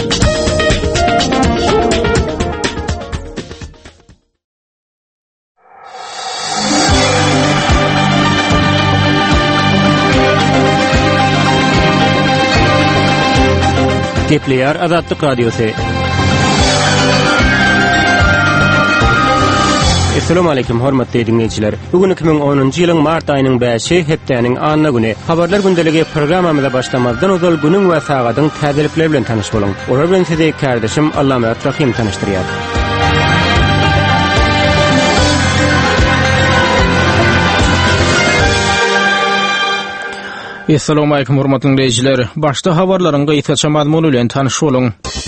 Speaker 11: Gepleýär Azatlyk radiosy. Assalamu alaykum hormatly dinleýijiler. Bugün iki bin onunçy ýylyň mart aýynyň beşi hepdeniň anyna güni. Habarlar gündeligi programmamyzda başlamazdan ozal günüň we sagatyň täzelikleri bilen tanyş boluň. Olar bilen sizi kardeşim Allama Rahim tanışdyrýar.
Speaker 1: Assalamu alaykum hormatly dinleýijiler. Başda habarlaryň gyýtaça mazmuny bilen tanyş boluň.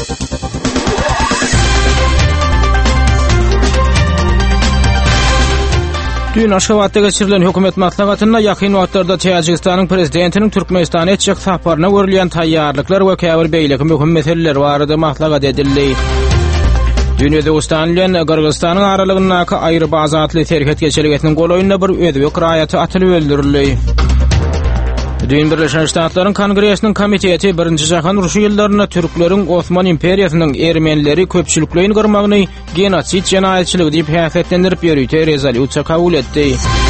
Speaker 1: Dün Aşgabatda geçirilen hökümet maslahatyna ýakyn wagtlarda Täjikistanyň prezidentiniň Türkmenistana etjek saparyna görülýän taýýarlyklar we käbir beýleki möhüm meseleler barada maslahat edildi. Dün Özbegistan bilen Gyrgyzstanyň aralygyndaky aýry bazatly terhet geçiliginiň golaýyna bir ödebek raýaty atylyp öldürildi. Dün Birleşen Ştatlaryň Kongresiniň komiteti birinji jahan uruşy ýyllaryna türkleriň Osman imperiýasynyň ermenileri köpçülikleýin gyrmagyny genosit jenaýetçiligi diýip häsiýetlendirip ýörüýte rezolyusiýa kabul etdi.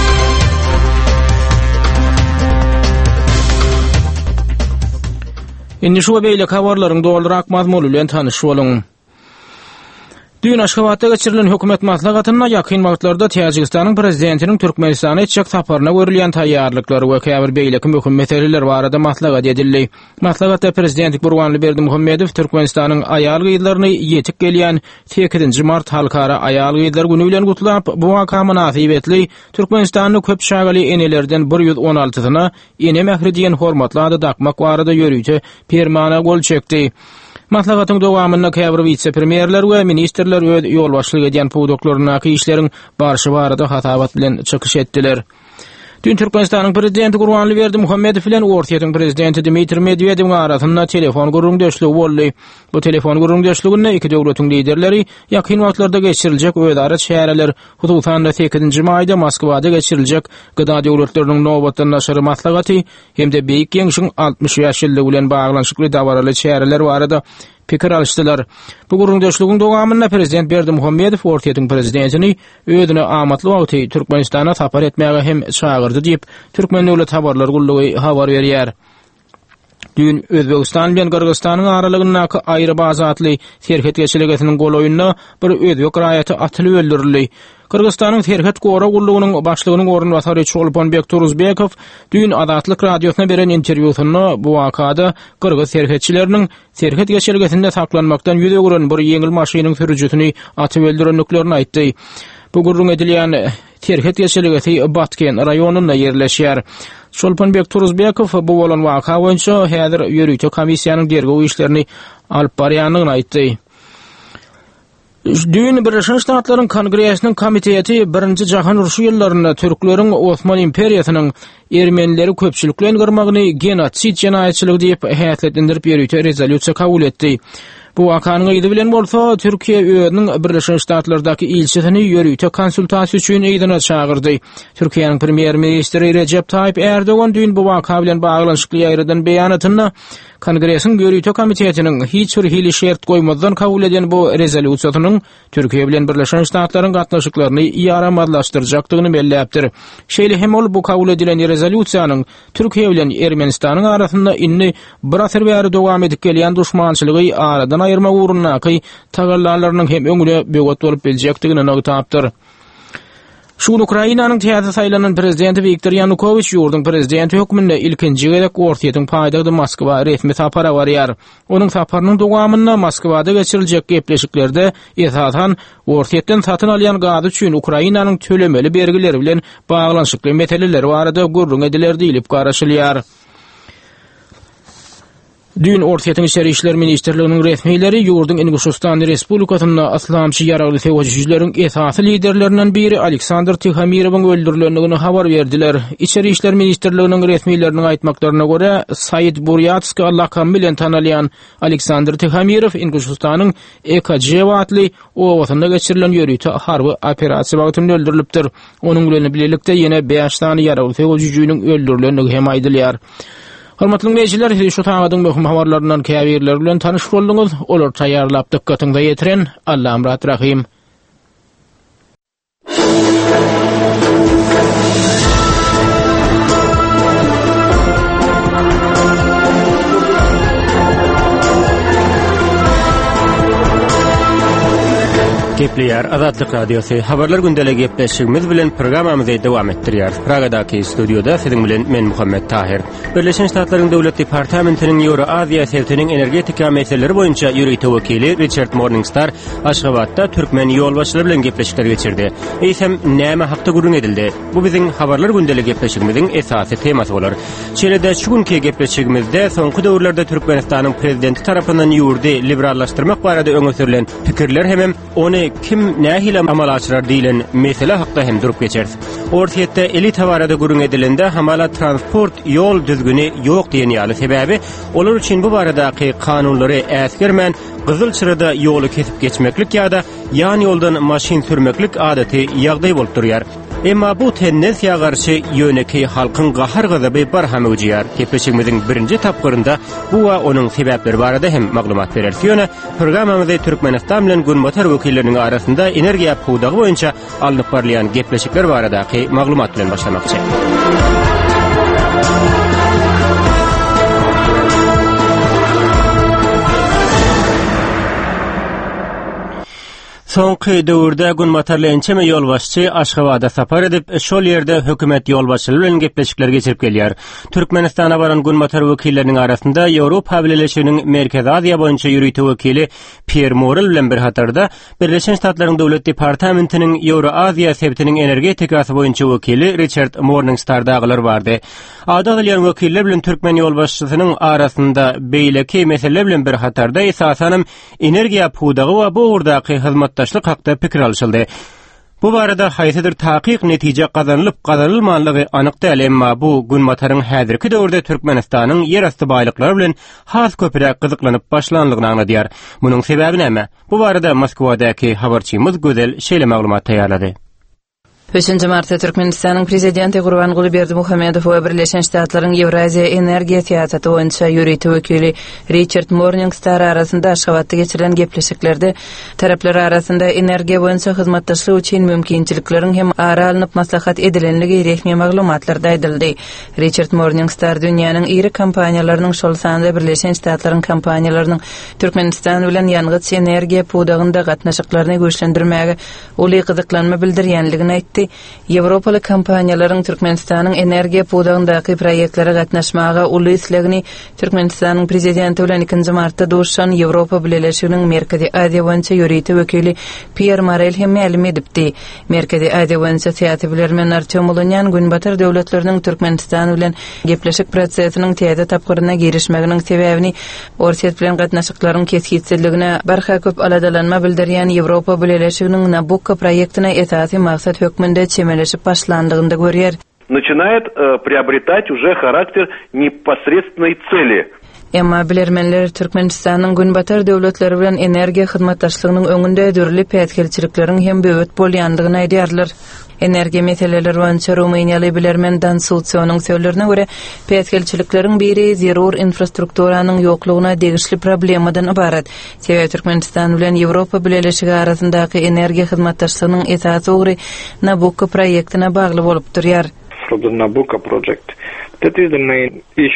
Speaker 1: Indi şu beýle habarlaryň doldurak mazmuny bilen tanyş boluň. Dün Aşgabatda geçirilen hökümet maslahatyna ýakyn wagtlarda Täjikistanyň prezidentiniň Türkmenistana etjek saparyna görülýän taýýarlyklar we käbir beýleki möhüm meseleler barada maslahat edildi. Maslahatda prezidentlik Gurbanly Berdimuhammedow Türkmenistanyň aýal gyýdlaryny ýetip gelýän sekizinji mart halkara aýal gyýdlar güni bilen gutlap bu waka münasibetli Türkmenistanyň köp şagaly enelerden bir ýüz on altysyna ene mähri diýen hormatly ady dakmak barada ýörüýte permana gol çekdi. Maslahatyň dowamyna käbir vice-premierler we ministrler öz ýol başlyk edýän puwdoklarynaky işleriň barşy barada hatabat bilen çykyş etdiler. Dün Türkmenistanyň prezidenti Gurbanly Berdimuhammedow bilen Ortiýatyň prezidenti Dmitri Medvedew arasynda telefon gurulmagy boldy. Bu telefon gurulmagyne iki döwletiň liderleri ýakyn wagtlarda geçiriljek öýdara şäherler, hususan sekizinji maýda Moskwada geçiriljek gyda döwletleriniň nobatdan naşary maslahaty hem-de beýik ýeňişiň altmış ýaşyllygy bilen baglanşykly dabarly şäherler barada pikir alışdylar. Bu gurulmagyň dowamyna prezident Berdimuhammedow Ortiýatyň prezidentini öýdüne amatly wagty Türkmenistana tapar etmäge hem çağırdy diýip Türkmen döwlet habarlar gullugy habar berýär. Dün Özbegistan bilen Gyrgyzstanyň aralygyndaky aýry bazatly terhet geçiliginiň golaýyna bir özbek raýaty atylyp öldürildi. Kırgızstanyň terhet gora gullugynyň başlygynyň ornwatary Çolpanbek Turuzbekow dün Azatlyk radiosyna beren interwýusynda bu wakada kırgız terhetçileriniň terhet geçiliginde saklanmakdan ýüze gören bir ýeňil maşynyň sürüjüsini atyp öldürenliklerini aýtdy. Bu gurrun edilýän terhet geçiligi Batken raýonunda ýerleşýär. Çolpanbek Turuzbekow bu bolan waka boýunça häzir ýörüýte komissiýanyň dergew işlerini alyp barýanyny aýtdy. Dün Birleşen Ştatlaryň Kongresiniň komiteti birinji jahan uruşy ýyllaryna türkleriň Osman imperiýasynyň ermenileri köpçülikleýin gyrmagyny genosit jenaýetçiligi diýip häsiýetlendirip ýörüýte rezolyusiýa kabul etdi. Bu wakanyň ýyly bilen bolsa Türkiýe öýüniň Birleşen Ştatlardaky ilçisini ýörüýte konsultasiýa üçin ýygyna çağırdy. Türkiýanyň premier ministri Recep Tayyip Erdogan dün bu waka bilen baglanşykly ýaýradan beýanatyna Kongresiň ýörüýte komitetiniň hiç bir hili şert goýmadan kabul eden bu rezolyusiýanyň Türkiýe bilen Birleşen Ştatlaryň gatnaşyklaryny ýaramadlaşdyrjakdygyny belläpdir. Şeýle hem ol bu kabul edilen rezolyusiýanyň Türkiýe bilen Ermenistanyň arasynda inni bir asr bäri dowam edip gelýän düşmançylygy aradan aýyrma urunnaky tagallarlarynyň hem öňüne böwet bolup biljekdigini nagtapdyr. Şuň Ukrainanyň täze saýlanan prezidenti Viktor Yanukovych ýurdun prezidenti hökmünde ilkinji gezek ortaýatyň paýdagy Moskwa resmi sapara barýar. Onuň saparynyň dowamynda Moskwada geçiriljek gepleşiklerde esasan ortaýatdan satyn alýan gaz üçin Ukrainanyň tölemeli bergileri bilen baglanyşykly meseleler barada gurrun ediler diýilip garaşylýar. Dün Ortaýatyň Içeri işler ministrliginiň resmiýetleri ýurdun Inguşistan Respublikasynda aslamçy ýaragly sewajyjyleriň esasy liderlerinden biri Aleksandr Tikhamirowyň öldürilendigini habar berdiler. İçeri işler ministrliginiň resmiýetleriniň aýtmaklaryna görä, Said Buryatski lakamy bilen tanalýan Aleksandr Tikhamirov Inguşistanyň Ekajewatly owasynda geçirilen ýörüýte harby operasiýa bagtynda öldürilipdir. Onuň bilen birlikde ýene beş tane ýaragly sewajyjynyň öldürilenligi hem aýdylýar. Hormatly dinleýijiler, şu taýdaň möhüm habarlaryndan käbirler bilen tanyş bolduňyz. Olar taýýarlap dikkatyňizi ýetiren Allahym rat rahim.
Speaker 11: Gepleýär Azatlyk Radiosu habarlar gündeli gepleşigimiz bilen programmamyzy dowam etdirýär. Pragadaky studioda siziň bilen men Muhammed Tahir. Birleşen Ştatlaryň Döwlet Departamentiniň Ýewra Aziýa sewtiniň energetika meselleri boýunça ýürüýte wekili Richard Morningstar Aşgabatda türkmen ýolbaşçylary bilen gepleşikler geçirdi. Eýsem näme hakda gurrun edildi? Bu biziň habarlar gündeli gepleşigimiziň esasy temasy bolar. Çelede şu günki gepleşigimizde soňky döwürlerde Türkmenistanyň prezidenti tarapyndan ýurdy liberallaşdyrmak barada öňe sürülen pikirler hemem ony kim nähile amal açyrar diýilen mesele hakda hem durup geçer. Ortaýatda elit habarada gurrun edilende hamala transport ýol düzgüni ýok diýen ýaly sebäbi olar üçin bu baradaky kanunlary äsgermän Gyzyl çyrada ýoly kesip geçmeklik ýa-da ýan ýoldan maşin sürmeklik adaty ýagdaý bolup durýar. Emma bu tendensiýa garşy ýöneki halkyň gahar gazaby barham öjýär. Gepleşigimiziň birinji tapgyrynda bu we onuň sebäpleri barada hem maglumat berer. Ýöne programmamyzda Türkmenistan bilen Gunbatar wekilleriniň arasynda energiýa puwdagy boýunça alınıp barlayan gepleşikler baradaky maglumat bilen başlamakçy. Soňky döwürde Gunbatarly ençeme ýolbaşçy Aşgabatda sapar edip, şol ýerde hökümet ýolbaşçylary bilen gepleşikler geçirip gelýär. Türkmenistana baran Gunbatar wekilleriniň arasynda Ýewropa Birleşiginiň Merkezi Aziýa boýunça ýürüýte wekili Pierre Morel bilen bir hatarda Birleşen Ştatlaryň Döwlet Departamentiniň Ýewra Aziýa sebtiniň energetikasy boýunça wekili Richard Morningstar daglar bardy. Ada bilýän wekiller bilen türkmen ýolbaşçysynyň arasynda beýleki meseleler bilen bir hatarda esasanym energiýa puwdagy we bu urdaky hyzmatdaşlyk hakda pikir alşyldy. Bu barada haýsydyr taqiq netije gazanylyp gazanylmanlygy anyk däl, emma bu Gunbataryň häzirki döwürde Türkmenistanyň ýerasty baýlyklary bilen has köpürä gyzyklanyp başlanlygyny aňladýar. Munyň sebäbi näme? Bu barada Moskwadaky habarçymyz Gözel şeýle maglumat taýýarlady.
Speaker 7: beşinji martda Türkmenistanyň prezidenti Gurbanguly Berdimuhammedow we Birleşen Ştatlaryň Ýewraziýa energiýa siýasaty boýunça ýürüýte wekili Richard Morningstar arasynda Aşgabatda geçirilen gepleşiklerde taraplar arasynda energiýa boýunça hyzmatdaşlyk üçin mümkinçilikleriň hem ara alınıp maslahat edilenligi resmi maglumatlarda aýdyldy. Richard Morningstar dünýäniň iri kompaniýalarynyň şol sanda Birleşen Ştatlaryň kompaniýalarynyň Türkmenistan bilen ýalňyç energiýa puwdagynda gatnaşyklaryny güýçlendirmäge uly gyzyklanma bildirýänligini aýtdy. Ýewropaly kompaniýalaryň Türkmenistanyň energiýa puwdagyndaky proýektlere gatnaşmaga uly islegini Türkmenistanyň prezidenti bilen ikinji martda duşan Ýewropa Birleşiginiň Merkezi Aziýa boýunça ýürüýte wekili Pierre Morel hem ma'lum edipdi. Merkezi Aziýa boýunça siýasat bilermen Artyom Ulunyan Gunbatar döwletleriniň Türkmenistan bilen gepleşik prosesiniň täze tapgyryna girişmeginiň sebäbini ortaýat bilen gatnaşyklaryň keskinçiligine barha köp aladalanma bildirýän Ýewropa Birleşiginiň Nabucco proýektine esasy maksat hökmünde çemeleşip başlandığında görýär.
Speaker 12: Начинает э, приобретать уже характер непосредственной цели.
Speaker 7: Emma bilermenler Türkmenistanyň Gunbatar döwletleri bilen energiýa hyzmatdaşlygynyň öňünde dürli pätkelçilikleriň hem böwet bolýandygyny aýdýarlar. Energiýa meseleleri boýunça Rumeniýaly bilermen Dan Sulçyonyň söýlerine görä, pätkelçilikleriň biri zerur infrastrukturanyň ýoklugyna degişli problemadan ibarat. Sebäbi Türkmenistan bilen Ýewropa Birleşigi arasyndaky energiýa hyzmatdaşlygynyň esasy ugry Nabucco proýektine bagly bolup durýar.
Speaker 13: For the Nabucco project, that is the main issue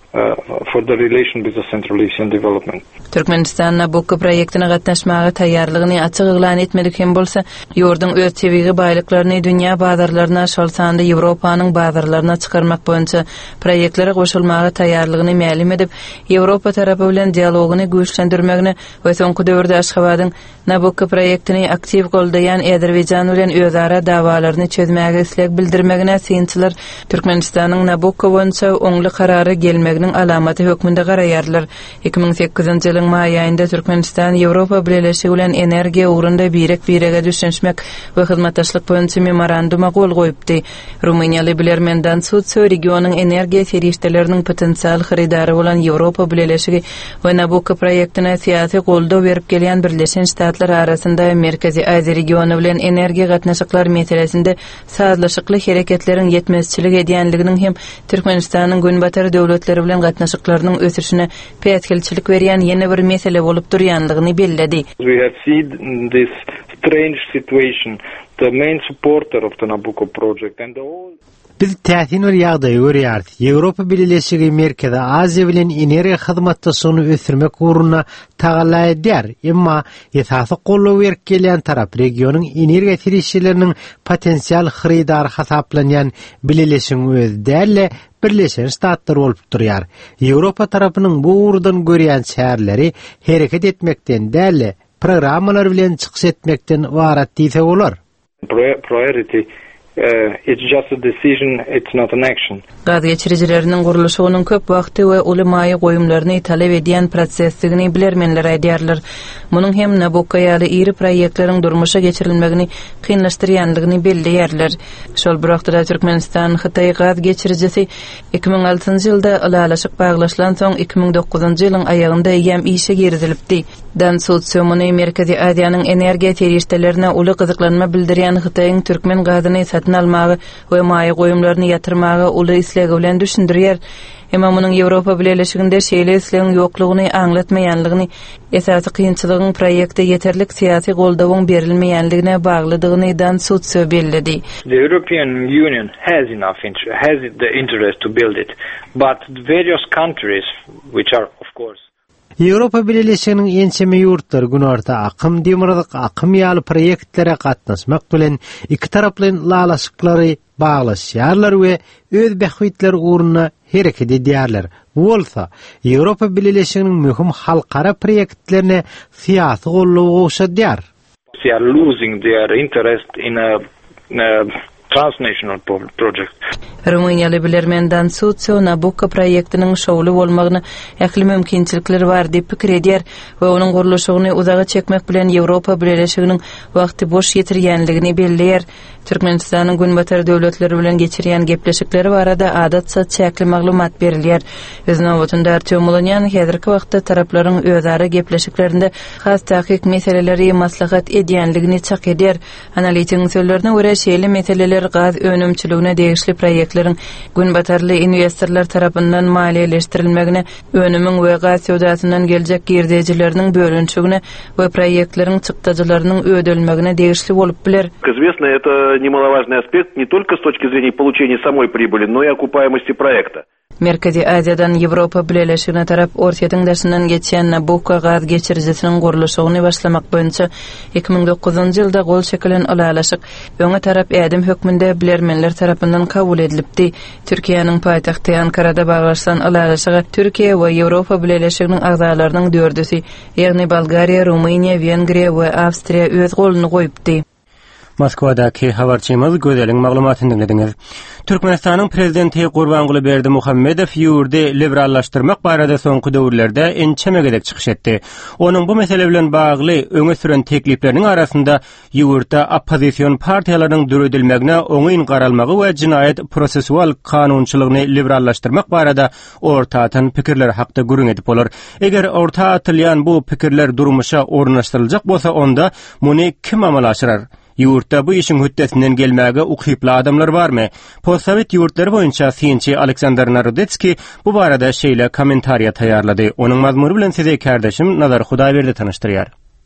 Speaker 13: uh, for the relation with the Central Asian development.
Speaker 7: Türkmenistan Nabucco proyektine gatnaşmagy taýýarlygyny açyk eglan etmedik hem bolsa, ýurdun öz tebigi baýlyklaryny dünýä bazarlaryna şolsanda Ýewropanyň bazarlaryna çykarmak boýunça proyektlere goşulmagy taýýarlygyny ma'lum edip, Ýewropa tarapy bilen dialogyny güýçlendirmegini we soňky döwürde Aşgabatyň Nabucco proyektini aktiv goldaýan Azerbaýjan bilen özara dawalaryny çözmäge isleg bildirmegine synçylar Türkmenistanyň Nabucco boýunça oňly karary gelmeginiň alamaty hökmünde garaýarlar. iki ming sekizinji ýylyň may aýynda Türkmenistan Ýewropa bileşigi bilen energiýa ugrunda birek birege düşünmek we hyzmatdaşlyk boýunça memoranduma gol goýupdy. Rumyniýaly bilermenden Sutsö regionyň energiýa serişdeleriniň potensial haridary bolan Ýewropa bileşigi we Nabucco proyektine syýasy goldaw berip gelýän Birleşen Ştatlar arasynda Merkezi Aziýa regiony bilen energiýa gatnaşyklar meselesinde sazlaşykly hereketleriň ýetmezçilik edýänliginiň hem Türkmenistanyň günbatar döwletleri bilen gatnaşyklarynyň ösüşine peýatkelçilik berýän ýene bir mesele bolup durýanlygyny belledi.
Speaker 13: We have seen this strange situation. The main supporter of the Nabucco project and the whole
Speaker 14: Biz täsin bir ýagdaý görýärdi. Ýewropa Birleşigi Merkezi Aziýa bilen energiýa hyzmatdaşlygyny ösürmek ugruna tagalla edýär. Emma esasy gollaw berip gelýän tarap regionyň energiýa serişdeleriniň potensial haridary hasaplanýan Birleşigiň özü dälle Birleşen Ştatlar bolup durýar. Ýewropa tarapynyň bu ugrdan görýän şäherleri hereket etmekden dälle programmalar bilen çykyş etmekden warat diýse bolar.
Speaker 13: Priority Uh, it's just a decision, it's not an action.
Speaker 7: Gaz geçiricilerinin guruluşunyň köp wagty we uly maýy goýumlaryny talep edýän prosesdigini bilermenler aýdýarlar. Munyň hem Nabucco ýaly iri proýektleriň durmuşa geçirilmegini kynlaşdyrýanlygyny belleýärler. Şol bir wagtda Türkmenistan Hytaý gaz geçiricisi iki ming altynjy ýylda alalaşyk baglaşlan soň iki ming dokuzunjy ýylyň aýagynda ýam işe girizilipdi. Dan Sutsömüni Merkezi Aziýanyň energiýa terişdelerine uly gyzyklanma bildirýän Hytaýyň türkmen gazyny satyn almagy we maýy goýumlaryny ýatyrmagy uly islegi bilen düşündirýär. Emma munyň Ýewropa bileşiginde şeýle islegiň ýoklugyny aňlatmaýanlygyny, esasy kynçylygyň proýekte ýeterlik syýasy goldawyň berilmeýänligine baglydygyny dan Sutsö belledi.
Speaker 13: The European Union has enough interest, has the interest to build it, but various countries which are of course
Speaker 14: Ýewropa Birleşiginiň ençeme ýurtlar günorta akym demirdik akym ýaly proýektlere gatnaşmak bilen iki taraply lalaşyklary baglaşýarlar we öz behwitleri ugruna hereket edýärler. Bu bolsa Ýewropa Birleşiginiň möhüm halkara proýektlerine syýasy gollaw goşadýar.
Speaker 13: They are losing their interest in a, in a transnational project.
Speaker 7: Rumyniýaly bilermenden Sutsö Nabucco proyektiniň şowly bolmagyny ähli mümkinçilikleri bar diýip pikir edýär we onuň guruluşyny uzağa çekmek bilen Ýewropa Birleşiginiň wagty boş ýetirýänligini belleýär. Türkmenistanyň günbatar döwletleri bilen geçirýän gepleşikleri barada adatça çäkli maglumat berilýär. Öznowatynda artýomlanýan häzirki wagtda taraplaryň özara gepleşiklerinde has tahkik meseleleri maslahat edýänligini çak edýär. Analitikň sözlerine görä şeýle meseleler gaz önümçiligine degişli proýektleriň günbatarly investorlar tarapyndan maliýeleşdirilmegine, önümüň we gaz söwdasyndan geljek girdijileriniň bölünçigine we proýektleriň çykdyjylarynyň ödelmegine degişli bolup biler.
Speaker 12: Известно, это немаловажный аспект не только с точки зрения получения самой прибыли, но и окупаемости проекта.
Speaker 7: Merkezi Aziýadan Ýewropa Birleşigine tarap ortaýatyň daşyndan geçýän Nabucco gaz geçiricisiniň guruluşyny başlamak boýunça iki ming dokuzunjy ýylda gol çekilen alalaşyk öňe tarap ädim hökmünde bilermenler tarapyndan kabul edilipdi. Türkiýanyň paýtagty Ankarada baglaşan alalaşyga Türkiýe we Ýewropa Birleşiginiň agzalarynyň dördüsi, ýagny Bolgariýa, Rumyniýa, Wengriýa we Awstriýa öz goluny goýupdy.
Speaker 11: Moskvadaky habarçymyz gözeliň maglumatyny dinlediňiz. Türkmenistanyň prezidenti Gurbanguly Berdimuhammedow ýurde liberallaşdyrmak barada soňky döwürlerde ençeme gedek çykyş etdi. Onuň bu mesele bilen bagly öňe süren teklipleriniň arasynda ýurtda opposision partiýalarynyň döredilmegine oňyn garalmagy we jinaýat prosesual kanunçylygyny liberallaşdyrmak barada orta atan pikirler hakda gürüň edip bolar. Eger orta atylýan bu pikirler durmuşa ornaşdyryljak bolsa, onda muny kim amalaşdyrar? Ýurtda bu işin hüddetinden gelmäge ukyply adamlar barmy? Postsovet ýurtlary boýunça synçy Aleksandr Narodetski bu barada şeýle kommentariýa taýýarlady. Onuň mazmuny bilen size kardeşim Nazar Hudaýberdi tanıştyrýar.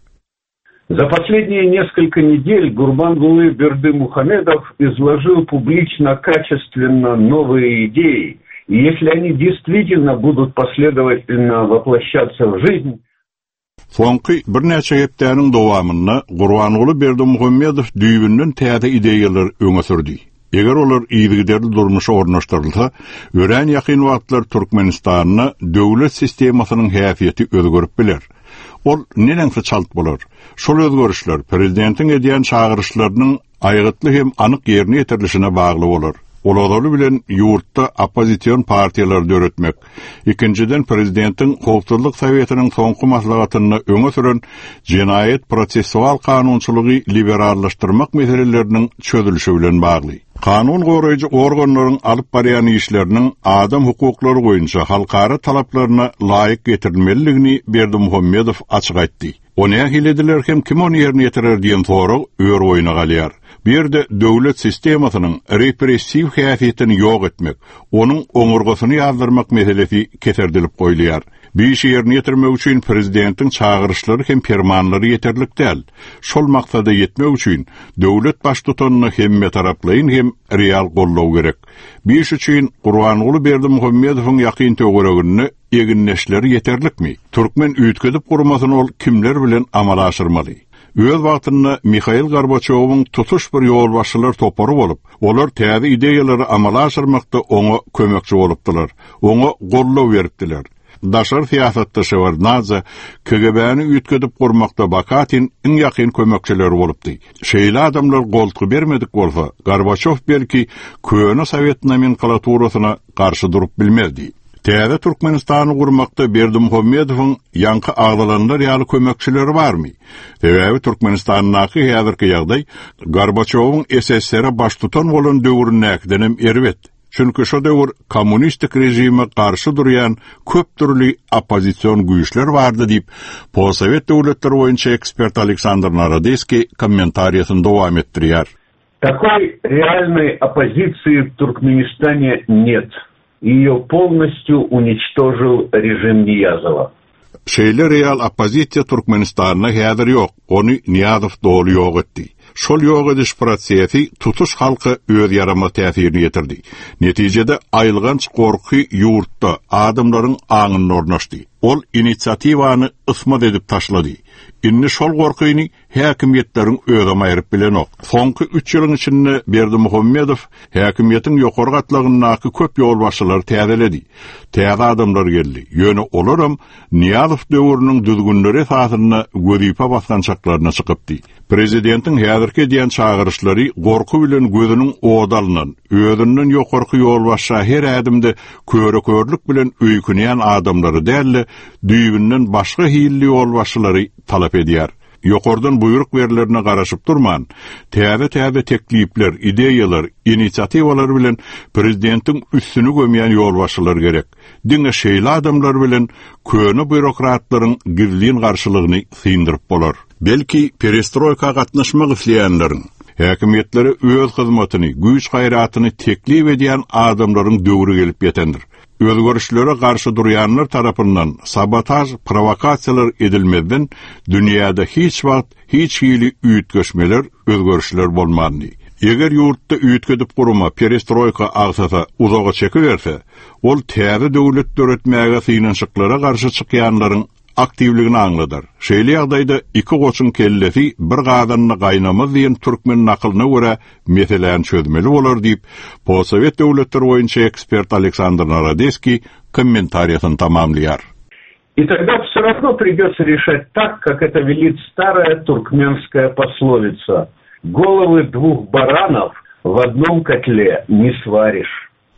Speaker 15: За последние несколько недель Гурбангулы Бердымухамедов изложил публично качественно новые идеи И если они действительно будут последовательно воплощаться в жизнь,
Speaker 9: Soňky bir näçe hepdäniň dowamyna Gurbanuly Berdimuhammedow düýbünden täze ideýalar öňe sürdi. Eger olar ýygyderli durmuşa ornaşdyrylsa, ören ýakyn wagtlar Türkmenistanyna döwlet sistemasynyň häsiýeti özgerip biler. Ol nedense çalt bolar. Şol özgörüşler prezidentiň edýän çağırışlarynyň aýgytly hem anyk ýerine ýetirilişine bagly bolar. Oladary bilen ýurtda opposision partiýalar döretmek. Ikinciden prezidentiň Howpsuzlyk Sowetiniň soňky maslahatyny öňe süren jinayet prosessual kanunçylygy liberallaşdyrmak meseleleriniň çözülüşi bilen bagly. Kanun goraýjy organlaryň alyp barýan işleriniň adam hukuklary boýunça halkara talaplaryna laýyk getirilmeligini Berdimuhammedow açyk aýtdy. Onu ähilediler hem kim onu ýerine ýetirer diýen sorag öýür oýuna galýar. Bir de döwlet sistemasynyň repressiw häsiýetini ýok etmek, onuň oňurgasyny ýazdyrmak meselesi keserdilip goýulýar. Bir işi ýerine ýetirmek üçin prezidentiň çağırışlary hem fermanlary ýeterlik däl. Şol maksada ýetmek üçin döwlet baştutanyny hem taraplaýyn hem real gollaw gerek. Bir iş üçin Gurbanuly Berdimuhammedowyň ýakyn töweregini eginleşleri ýeterlikmi? Türkmen üýtgedip gurmasyny ol kimler bilen amal aşyrmaly? Öz wagtynda Mikhail Gorbaçowyň tutuş bir ýol başçylar topary bolup, olar täze ideýalary amala aşyrmakda oňa kömekçi bolupdylar, oňa gollaw beripdiler. Daşar siýasatda Şewarnaza K G B'ni üýtgedip gurmakda Bakatin iň ýakyn kömekçileri bolupdy. Şeýle adamlar goltugy bermedik bolsa, Gorbaçow belki köne Sowet nomenklaturasyna garşy durup bilmezdi. Täze Türkmenistany gurmakda Berdimuhammedowyň ýanky agdalanlar ýaly kömekçileri barmy? Sebäbi Türkmenistanyňky häzirki ýagdaý Gorbaçowyň S S R-e baş tutan bolan döwründen erbet. Çünki şo döwür kommunistik rejime garşy durýan köp türli opposision güýçler bardy diýip Possovet döwletleri boýunça ekspert Aleksandr Narodeski kommentariýasyny dowam etdirýär.
Speaker 15: Такой реальной оппозиции в Туркменистане нет. Ее полностью уничтожил режим Ниязова.
Speaker 9: Şeýle real oppozisiýa Türkmenistanyna häzir ýok. Ony Niyazow doly ýok etdi. Şol ýok ediş prosesi tutuş halky öz ýarama täsirini ýetirdi. Netijede aýylganç gorky ýurtda adamlaryň aňyny ornaşdy. Ol inisiatywany ysmat edip taşlady. Inni şol gorkyny häkimiýetleriň özüme aýryp bilen ok. Soňky üç ýylyň içinde Berdimuhammedow häkimiýetiň ýokary gatlagynyňky köp ýol başçylary täzeledi. Täze adamlar geldi. Ýöne olaram Niyazow döwrüniň düzgünleri esasyna gözipe basgan çaklaryna çykypdy. Prezidentiň häzirki diýen çağırışlary gorky bilen gözüniň odalynan, özünden ýokarky ýol başça her adamda körükörlük bilen öýkünýän adamlary däl, düýbünden başga hilli ýol başçylary talap edýär. Ýokardan buyruk verilerine garaşyp durman, täze-täze teklipler, ideýalar, inisiatiwalar bilen prezidentiň üstüni gömýän ýol başçylar gerek. Diňe şeýle adamlar bilen köne bürokratlaryň gizlin garşylygyny syndyryp bolar. Belki perestroyka gatnaşmak isleýänleriň, häkimiýetleri öz hyzmatyny, güýç gaýratyny teklip edýän adamlaryň döwri gelip ýetendir. Özgörüşlere garşy durýanlar tarapyndan sabotaj, provokasiýalar edilmeden dünýäde hiç wagt hiç hili üýtgeşmeler, özgörüşler bolmady. Eger ýurtda üýtgedip gurma perestroyka agsasa uzaga çekiberse, ol täze döwlet döretmäge synançyklara garşy çykýanlaryň aktivligini aňladar. Şeýle ýagdaýda iki goçun kellesi bir gadanyny gaýnamaz diýen türkmen nakylyna görä meseleni çözmeli bolar diýip Possovet döwletleri boýunça ekspert Aleksandr Narodeski kommentariýasyny tamamlaýar.
Speaker 15: И тогда все равно придется решать так, как это велит старая туркменская пословица: головы двух баранов в одном котле не сваришь.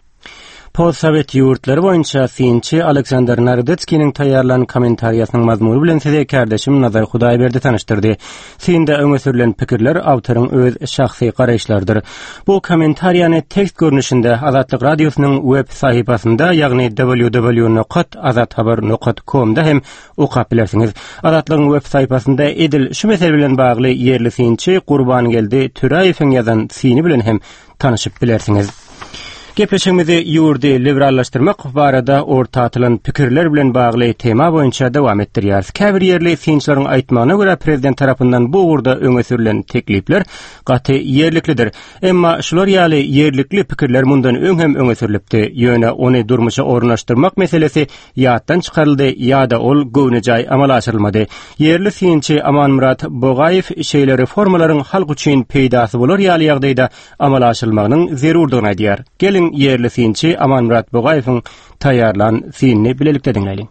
Speaker 11: Possovet ýurtlary boýunça synçy Aleksandr Narodetskiň taýýarlan kommentariýasynyň mazmuny bilen size kardeşim Nazar Hudaýberdi tanıştyrdy. Sinde öňe sürülen pikirler awtoryň öz şahsy garaýşlardyr. Bu kommentariýany tekst görnüşinde Azatlyk radiosynyň web sahypasynda, ýagny w w w nokta azathabar nokta com da hem okap bilersiňiz. Azatlygyň web sahypasynda edil şu mesele bilen bagly ýerli synçy Gurbangeldi Türaýewiň ýazan syny bilen hem tanışyp bilersiňiz. Gepleşigimizi ýurdy liberallaşdyrmak barada ortatylan pikirler bilen bagly tema boýunça dowam etdirýär. Käbir ýerli synçlaryň aýtmagyna görä prezident tarapyndan bu urda öňe sürülen teklipler gaty ýerliklidir. Emma şular ýaly ýerlikli pikirler mundan öň hem öňe sürilipdi. Ýöne ony durmuşa ornaşdyrmak meselesi ýatdan çykaryldy ýa-da ol göwne jaý amala aşyrylmady. Ýerli synçy Amanmurat Bogaýew şeýle reformalaryň halk üçin peýdasy bolar ýaly ýagdaýda amala aşyrylmagynyň zerurdygyny aýdýar. Gelin yerli synçy Amanmurat Bogaýewiň taýýarlan synny bilelikde diňleýin.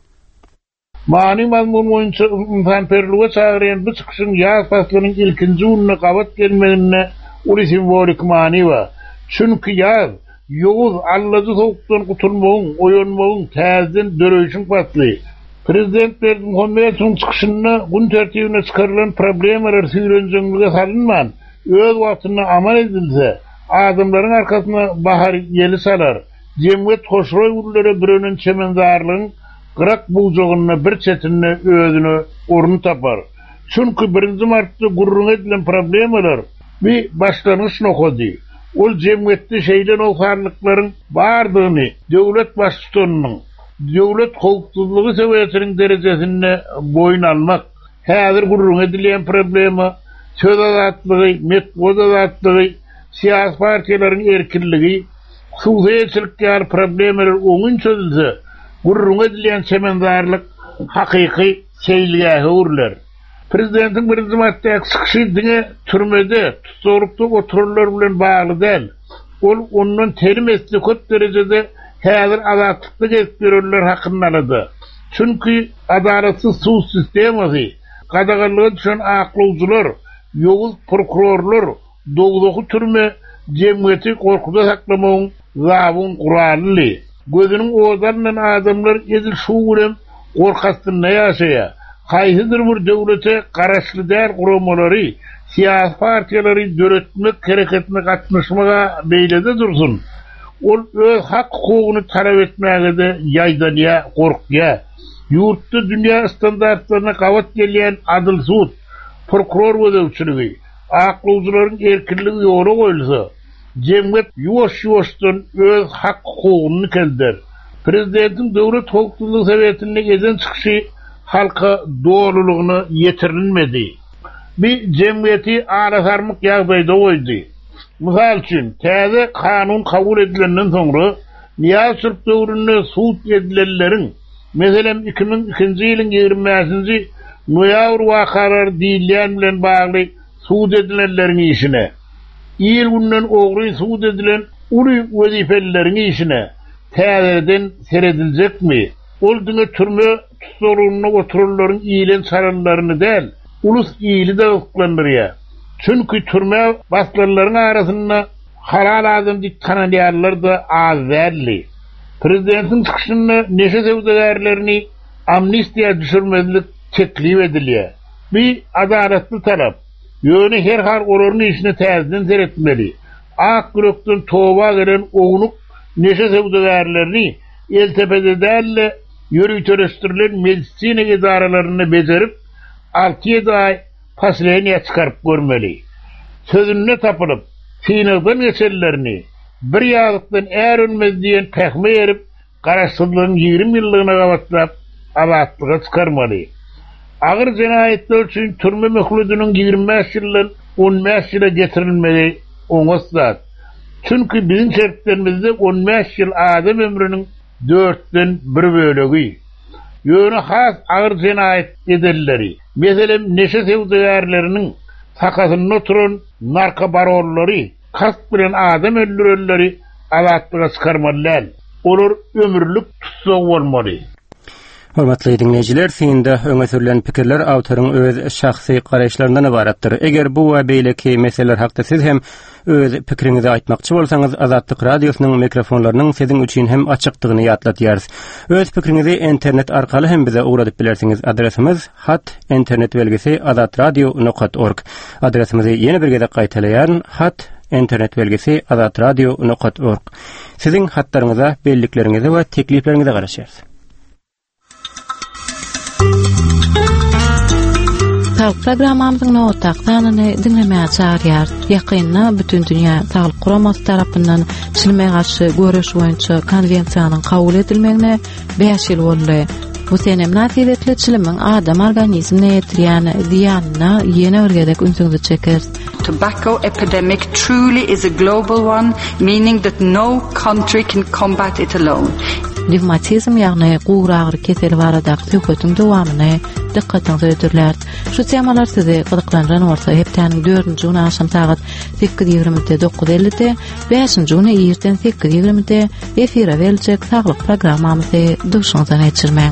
Speaker 16: Many mazmun boýunça pamperlige çagyrýan bu çykyşyň ýaz faslynyň ilkinji ýylyna gawat gelmegine uly simbolik many bar. Çünki ýaz ýoğuz allazy sowukdan gutulmagyň, oýanmagyň, täzeden döreýişiň fasly. Prezident Muhammedowyň çykyşyna gün tertibine çykarylan problemler süýrenjeklige salynman, öz wagtyna amal edilse adamların arkasına bahar yeli salar. Cemiyet hoşroy urları birinin çemendarlığın kırak bulacağına bir çetinle özünü orunu tapar. Çünkü birinci Mart'ta gurrun edilen problemler bir başlanış noktası. Ol cemiyette şeyden olkarlıkların bardığını devlet başçılarının devlet hukukçuluğu seviyesinin derecesine boyun almak. Hazır gurrun edilen problemi söz azatlığı, metboz azatlığı, siyasi partilerin erkinligi, suhiyetçilikler problemler onun çözülse, gurrun edilen semendarlık hakiki seyliğe uğurlar. Prezidentin birinci madde sıkışı dine türmede tutuklukta otururlar bilen bağlı değil. Ol onun terim etli köp derecede hazır azatlıkta getiriyorlar hakkını aladı. Çünkü adaletsiz su sistemi, qadağanlığa düşen akılcılar, yoğuz prokurorlar, doğudoku türme cemiyeti korkuda saklamagyň zabun kuraly. Gözünün ozandan adamlar edil şuurem korkasynda ýaşaýar. Haýsydyr bir döwlete garaşly däl guramalary, siyasi partiýalary döretmek hereketine gatnaşmaga beýlede dursun. Ol öz hak hukugyny talap etmäge ýaýdanýa, korkýa. Ýurtda dünýä standartlaryna gawat gelýän adyl sud, prokuror wezirçiligi, akılcıların erkinliği yola koyulsa, cemiyet yuvaş yuvaştan öz hak hukuğunu kelder. Prezidentin devlet hukukçuluğu seviyetinde gezen çıkışı halka doğruluğuna yetirilmedi. Bir cemiyeti ağlasarmık ýagdaýda koydu. Misal için, täze kanun kabul edilenden sonra, Niyaz Türk döwründe suud edilenlerin, meselem iki bin ikinji ýylyň ýygrimiňji noýabr wakarary diýilýän bilen bagly suud edilenlerin işine, il günden ogry suud edilen uly wezifelerin işine täzeden serediljek mi? Ol düňe türme tutulmagyna otururlaryň ilen saralaryny däl, ulus ili de yklandyrýar. Çünki türme baslarlaryň arasynda halal adam diýip tanalýarlar da az dälli. Prezidentin çykyşyna neşe sewdagärlerini amnistiýa düşürmezlik teklip edilýär. Bir adaletli talap. Ýöne her har olaryň işine täzeden seretmeli. Ak gürükden toba gelen oğluk neşe sewdagärlerini eltepede dälle ýürüýtirilen medisina idaralaryny bejerip alty ýedi ay pasleýine çykaryp görmeli. Sözüne tapylyp synagdan geçenlerini bir ýagtdan ärünmez diýen pähme erip garaşsyzlygyň ýygrimi ýyllygyna gawatlap azatlyga çykarmaly. Ağır cinayetler üçün türme möhledinin ýygrimi beş ýyldan on beş ýyla getirilmeli oňaslar. Çünki bizim şertlerimizde on beş ýyl adam ömrünün dörtden bir bölegi. Ýöne has ağır cinayet edenleri, meselem neşe sewdagärleriniň sakasyna oturan narkobarorlary, kast bilen adam öldürenleri azatlyga çykarmalylar. Olar ömürlük tutsag bolmaly.
Speaker 11: Hormatly dinleyijiler, synda öňe sürülen pikirler awtoryň öz şahsy garaşlaryndan ibaratdyr. Eger bu we beýleki meseleler hakda siz hem öz pikiriňizi aýtmakçy bolsaňyz, Azatlyk radiosynyň mikrofonlarynyň siziň üçin hem açykdygyny ýatlatýarys. Öz pikiriňizi internet arkaly hem bize ugradyp bilersiňiz. Adresimiz hat internet belgisi azatradio nokta org. Adresimizi ýene bir gede gaýtalaýaryn hat internet belgisi azatradio nokta org. Siziň hatlaryňyza, bellikleriňize we teklipleriňize garaşýarys.
Speaker 7: Sağlık programmamyzyň nowatdakyny dinlemäge çağırýar. Ýakynda bütün dünýä Sağlyk Guramasy tarapyndan çylmyga garşy göreş boýunça konwensiýanyň kabul edilmegine beş ýyl boldy. Bu senem natijede çylmyň adam organizmine ýetirýän ziýanyna ýene bir gedek ünsüňizi çeker.
Speaker 8: Tobacco epidemic truly is a global one, meaning that no country can combat it alone.
Speaker 7: Revmatizm ýagny gowragy keseli barada söhbetiň dowamyny dikkatiňizi ödürler. Şu temalar sizi gyzyklandyran bolsa hepdeniň dördünji güni aşam saat sekiz ýigrimide dokuz elli'de, beşinji güni ýerden sekiz ýigrimide efira beriljek saglyk programmamyzy duşuňyzdan geçirmeň.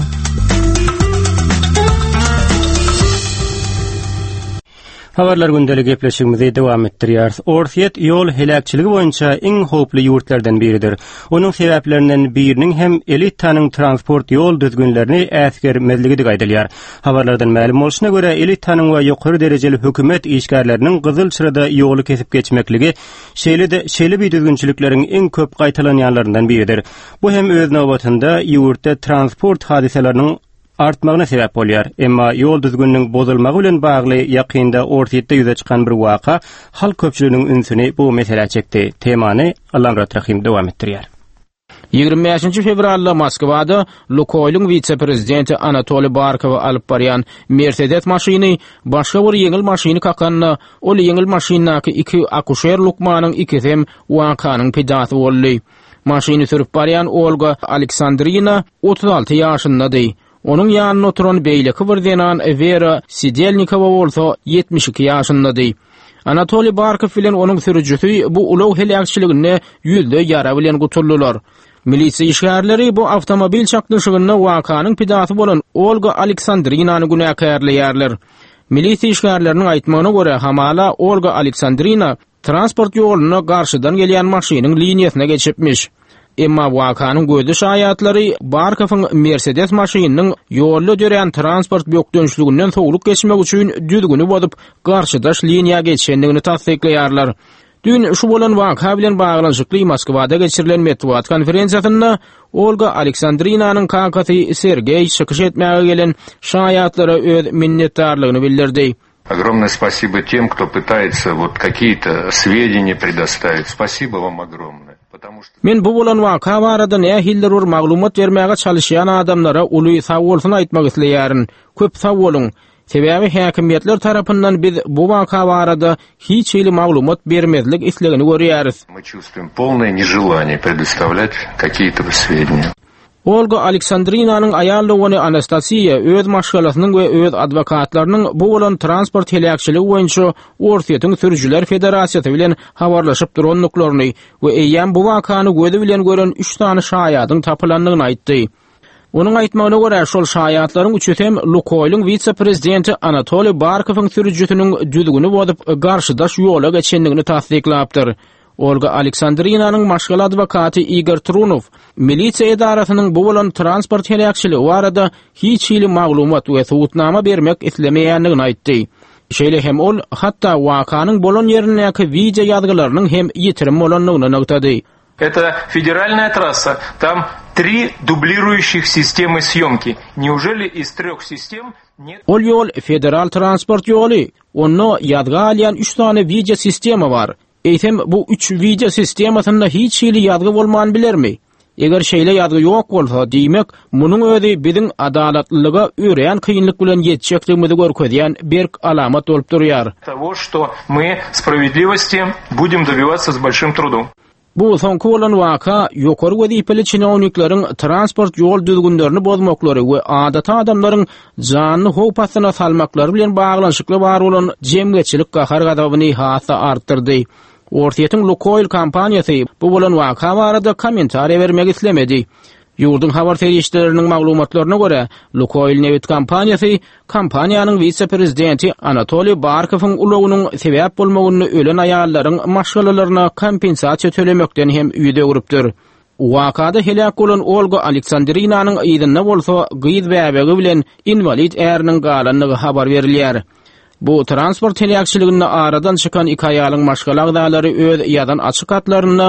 Speaker 11: Habarlar gündeli gepleşigimizi dowam etdirýär. Orsiýet ýol helakçyligi boýunça iň howply ýurtlardan biridir. Onuň sebeplerinden biriniň hem elitanyň transport ýol düzgünlerini äsgermezligidi gaýdylýar. Habarlardan ma'lum bolşuna görä elitanyň we ýokary derejeli hökümet işgärleriniň gyzyl çyrada ýoly kesip geçmekligi şeýle-de şeýle bir düzgünçilikleriň iň köp gaýtalanýanlaryndan biridir. Bu hem öz nowbatynda ýurtda transport hadiseleriniň artmagyna sebäp bolýar. Emma ýol düzgünlüğiniň bozulmagy bilen bagly ýakynda Orsiýetde ýüze çykan bir waka halk köpçüliginiň ünsüni bu mesele çekdi. Temany Allamrat Rahim dowam etdirýär.
Speaker 1: ýygrimi beşinji fevralda Moskwada Lukoýlyň vice-prezidenti Anatoly Barkow alyp barýan Mercedes maşyny başga bir ýeňil maşyny kakanyna, ol ýeňil maşynaky iki akuşer lukmanyň ikisem wakanyň pedasy boldy. Maşyny sürüp barýan Olga Aleksandrina otuz alty ýaşyndadyr. Onun ýanyna oturan beýleki bir denan Vera Sidelnikova bolsa yetmiş iki ýaşyndadyr. Anatoly Barkow bilen onuň sürüjüsi bu ulaw helakçylygyny ýüzde ýara bilen gutuldylar. Milisiýa işgärleri bu awtomobil çakdyşygyny wakanyň pedasy bolan Olga Aleksandrinany günäkärleýärler. Milisiýa işgärleriniň aýtmagyna görä hamala Olga Aleksandrina transport ýoluny garşydan gelýän maşynyň liniýasyna geçipmiş. Emma wakanyň gözü şaýatlary Barkowyň Mercedes maşynynyň ýolda dören transport bökdönçliginden sowluk geçmek üçin düzgünü bozup garşydaş liniýa geçendigini tasdikleýärler. Dün şu bolan waka bilen baglanşykly Moskwada geçirilen medeniýet konferensiýasynda Olga Aleksandrinanyň kakasy Sergey çykyş etmäge gelen şaýatlara öz minnetdarlygyny bildirdi.
Speaker 17: Огромное спасибо тем, кто пытается вот какие-то сведения предоставить. Спасибо вам огромное.
Speaker 1: Men bu bolan waka barada näme hiller ur maglumat bermäge çalışýan adamlara uly sawolsyny aýtmak isleýärin. Köp sawoluň. Sebäbi häkimetler tarapyndan biz bu waka barada hiç ýyly maglumat bermezlik islegini görýäris.
Speaker 17: Мы чувствуем полное нежелание предоставлять какие-то сведения.
Speaker 1: Olga Aleksandrinanyň aýallygony Anastasiya öz maşgalasynyň we öz adwokatlarynyň bu bolan transport helakçyligi boýunça Orsiýetiň sürüjüler federasiýasy bilen habarlaşyp duranlyklaryny we eýýän bu wakany gözü bilen gören üç tane şaýatyň tapylandygyny aýtdy. Onuň aýtmagyna görä şol şaýatlaryň üçü hem Lukoýlyň vice-prezidenti Anatoly Barkowyň sürüjüsiniň düzgünü bozup garşydaş ýola geçendigini tasdiklapdyr. Olga Aleksandrinanyň maşgala adwokaty Igor Trunov milisiýa edarasynyň bu bolan transport helakçyligi barada hiç ýyly maglumat we suwutnama bermek islemeýändigini aýtdy. Şeýle hem ol hatda wakanyň bolan ýerindäki video ýazgylarynyň hem ýetirim bolanlygyny noktada.
Speaker 18: Это федеральная трасса, там три дублирующих системы съемки. Неужели из трех систем нет?
Speaker 1: Ol ýol federal transport ýoly. Onu ýadga alýan üç tane video sistema bar. Eýtem bu üç video sistemasynda hiç ýyly ýadgy bolman bilermi? Eger şeýle ýadgy ýok bolsa, diýmek, munyň özi biziň adalatlylyga öýrän kynlyk bilen ýetjekdigimizi görkezýän bir alamat bolup durýar.
Speaker 18: Того, что мы справедливости будем добиваться с большим трудом.
Speaker 1: Bu soňky bolan waka ýokary wezipeli çynowniklaryň transport ýol düzgünlerini bozmaklary we adata adamlaryň janyny howpasyna salmaklary bilen baglanşykly bar bolan jemgyçilik gahar gadabyny hasa artdyrdy. Orsiýetiň Lukoýl kampaniýasy bu bolan waka barada kommentariýa bermek islemedi. Ýurdun habar terişleriniň maglumatlaryna görä, Lukoýl Nevit kampaniýasy kampaniýanyň vice-prezidenti Anatoly Barkowyň ulawynyň sebäp bolmagyny ölen aýallaryň maşgalalaryna kompensasiýa tölemekden hem üýde gurupdyr. Wakada helak bolan Olga Aleksandrinanyň ýygyna bolsa gyýyz bäbegi bilen invalid äriniň galanlygy habar berilýär. Bu transport helakçylygyny aradan çykan iki aýalyň maşgalagdalary öz ýadan açyk atlaryny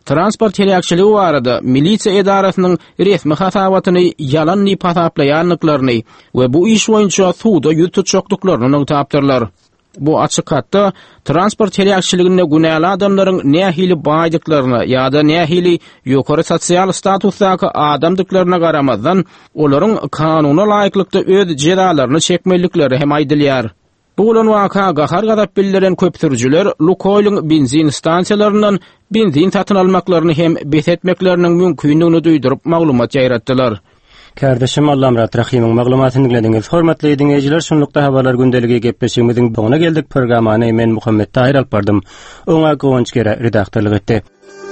Speaker 1: transport helakçyligi barada milisiýa edarasynyň resmi hasabatyny ýalan nipat aplaýanlyklaryny we bu iş boýunça suwda ýüz tutuşoklyklaryny tapdyrlar. Bu açyk hatda transport helakçyligine günäli adamlaryň nähili baýdyklaryna ýa-da nähili ýokary sosial statusdaky adamdyklaryna garamazdan olaryň kanuny laýyklykda öz jezalaryny çekmelikleri hem aýdylýar. Bu bolan waka gahar gadap bildiren köp sürüjüler Lukoil'in benzin stansiýalarynyň benzin satyn almaklaryny hem besetmekleriniň mümkinligini duýduryp maglumat ýaýratdylar.
Speaker 11: Kardeşim Allamrat Rahim'in maglumatyny dinlediňiz. Hormatly dinleýijiler, şunlukda habarlar gündeligi gepleşigimiziň soňuna geldik. Programmany men Muhammed Tahir alp bardym. Oňa gowunç gere redaktorlyk etdi.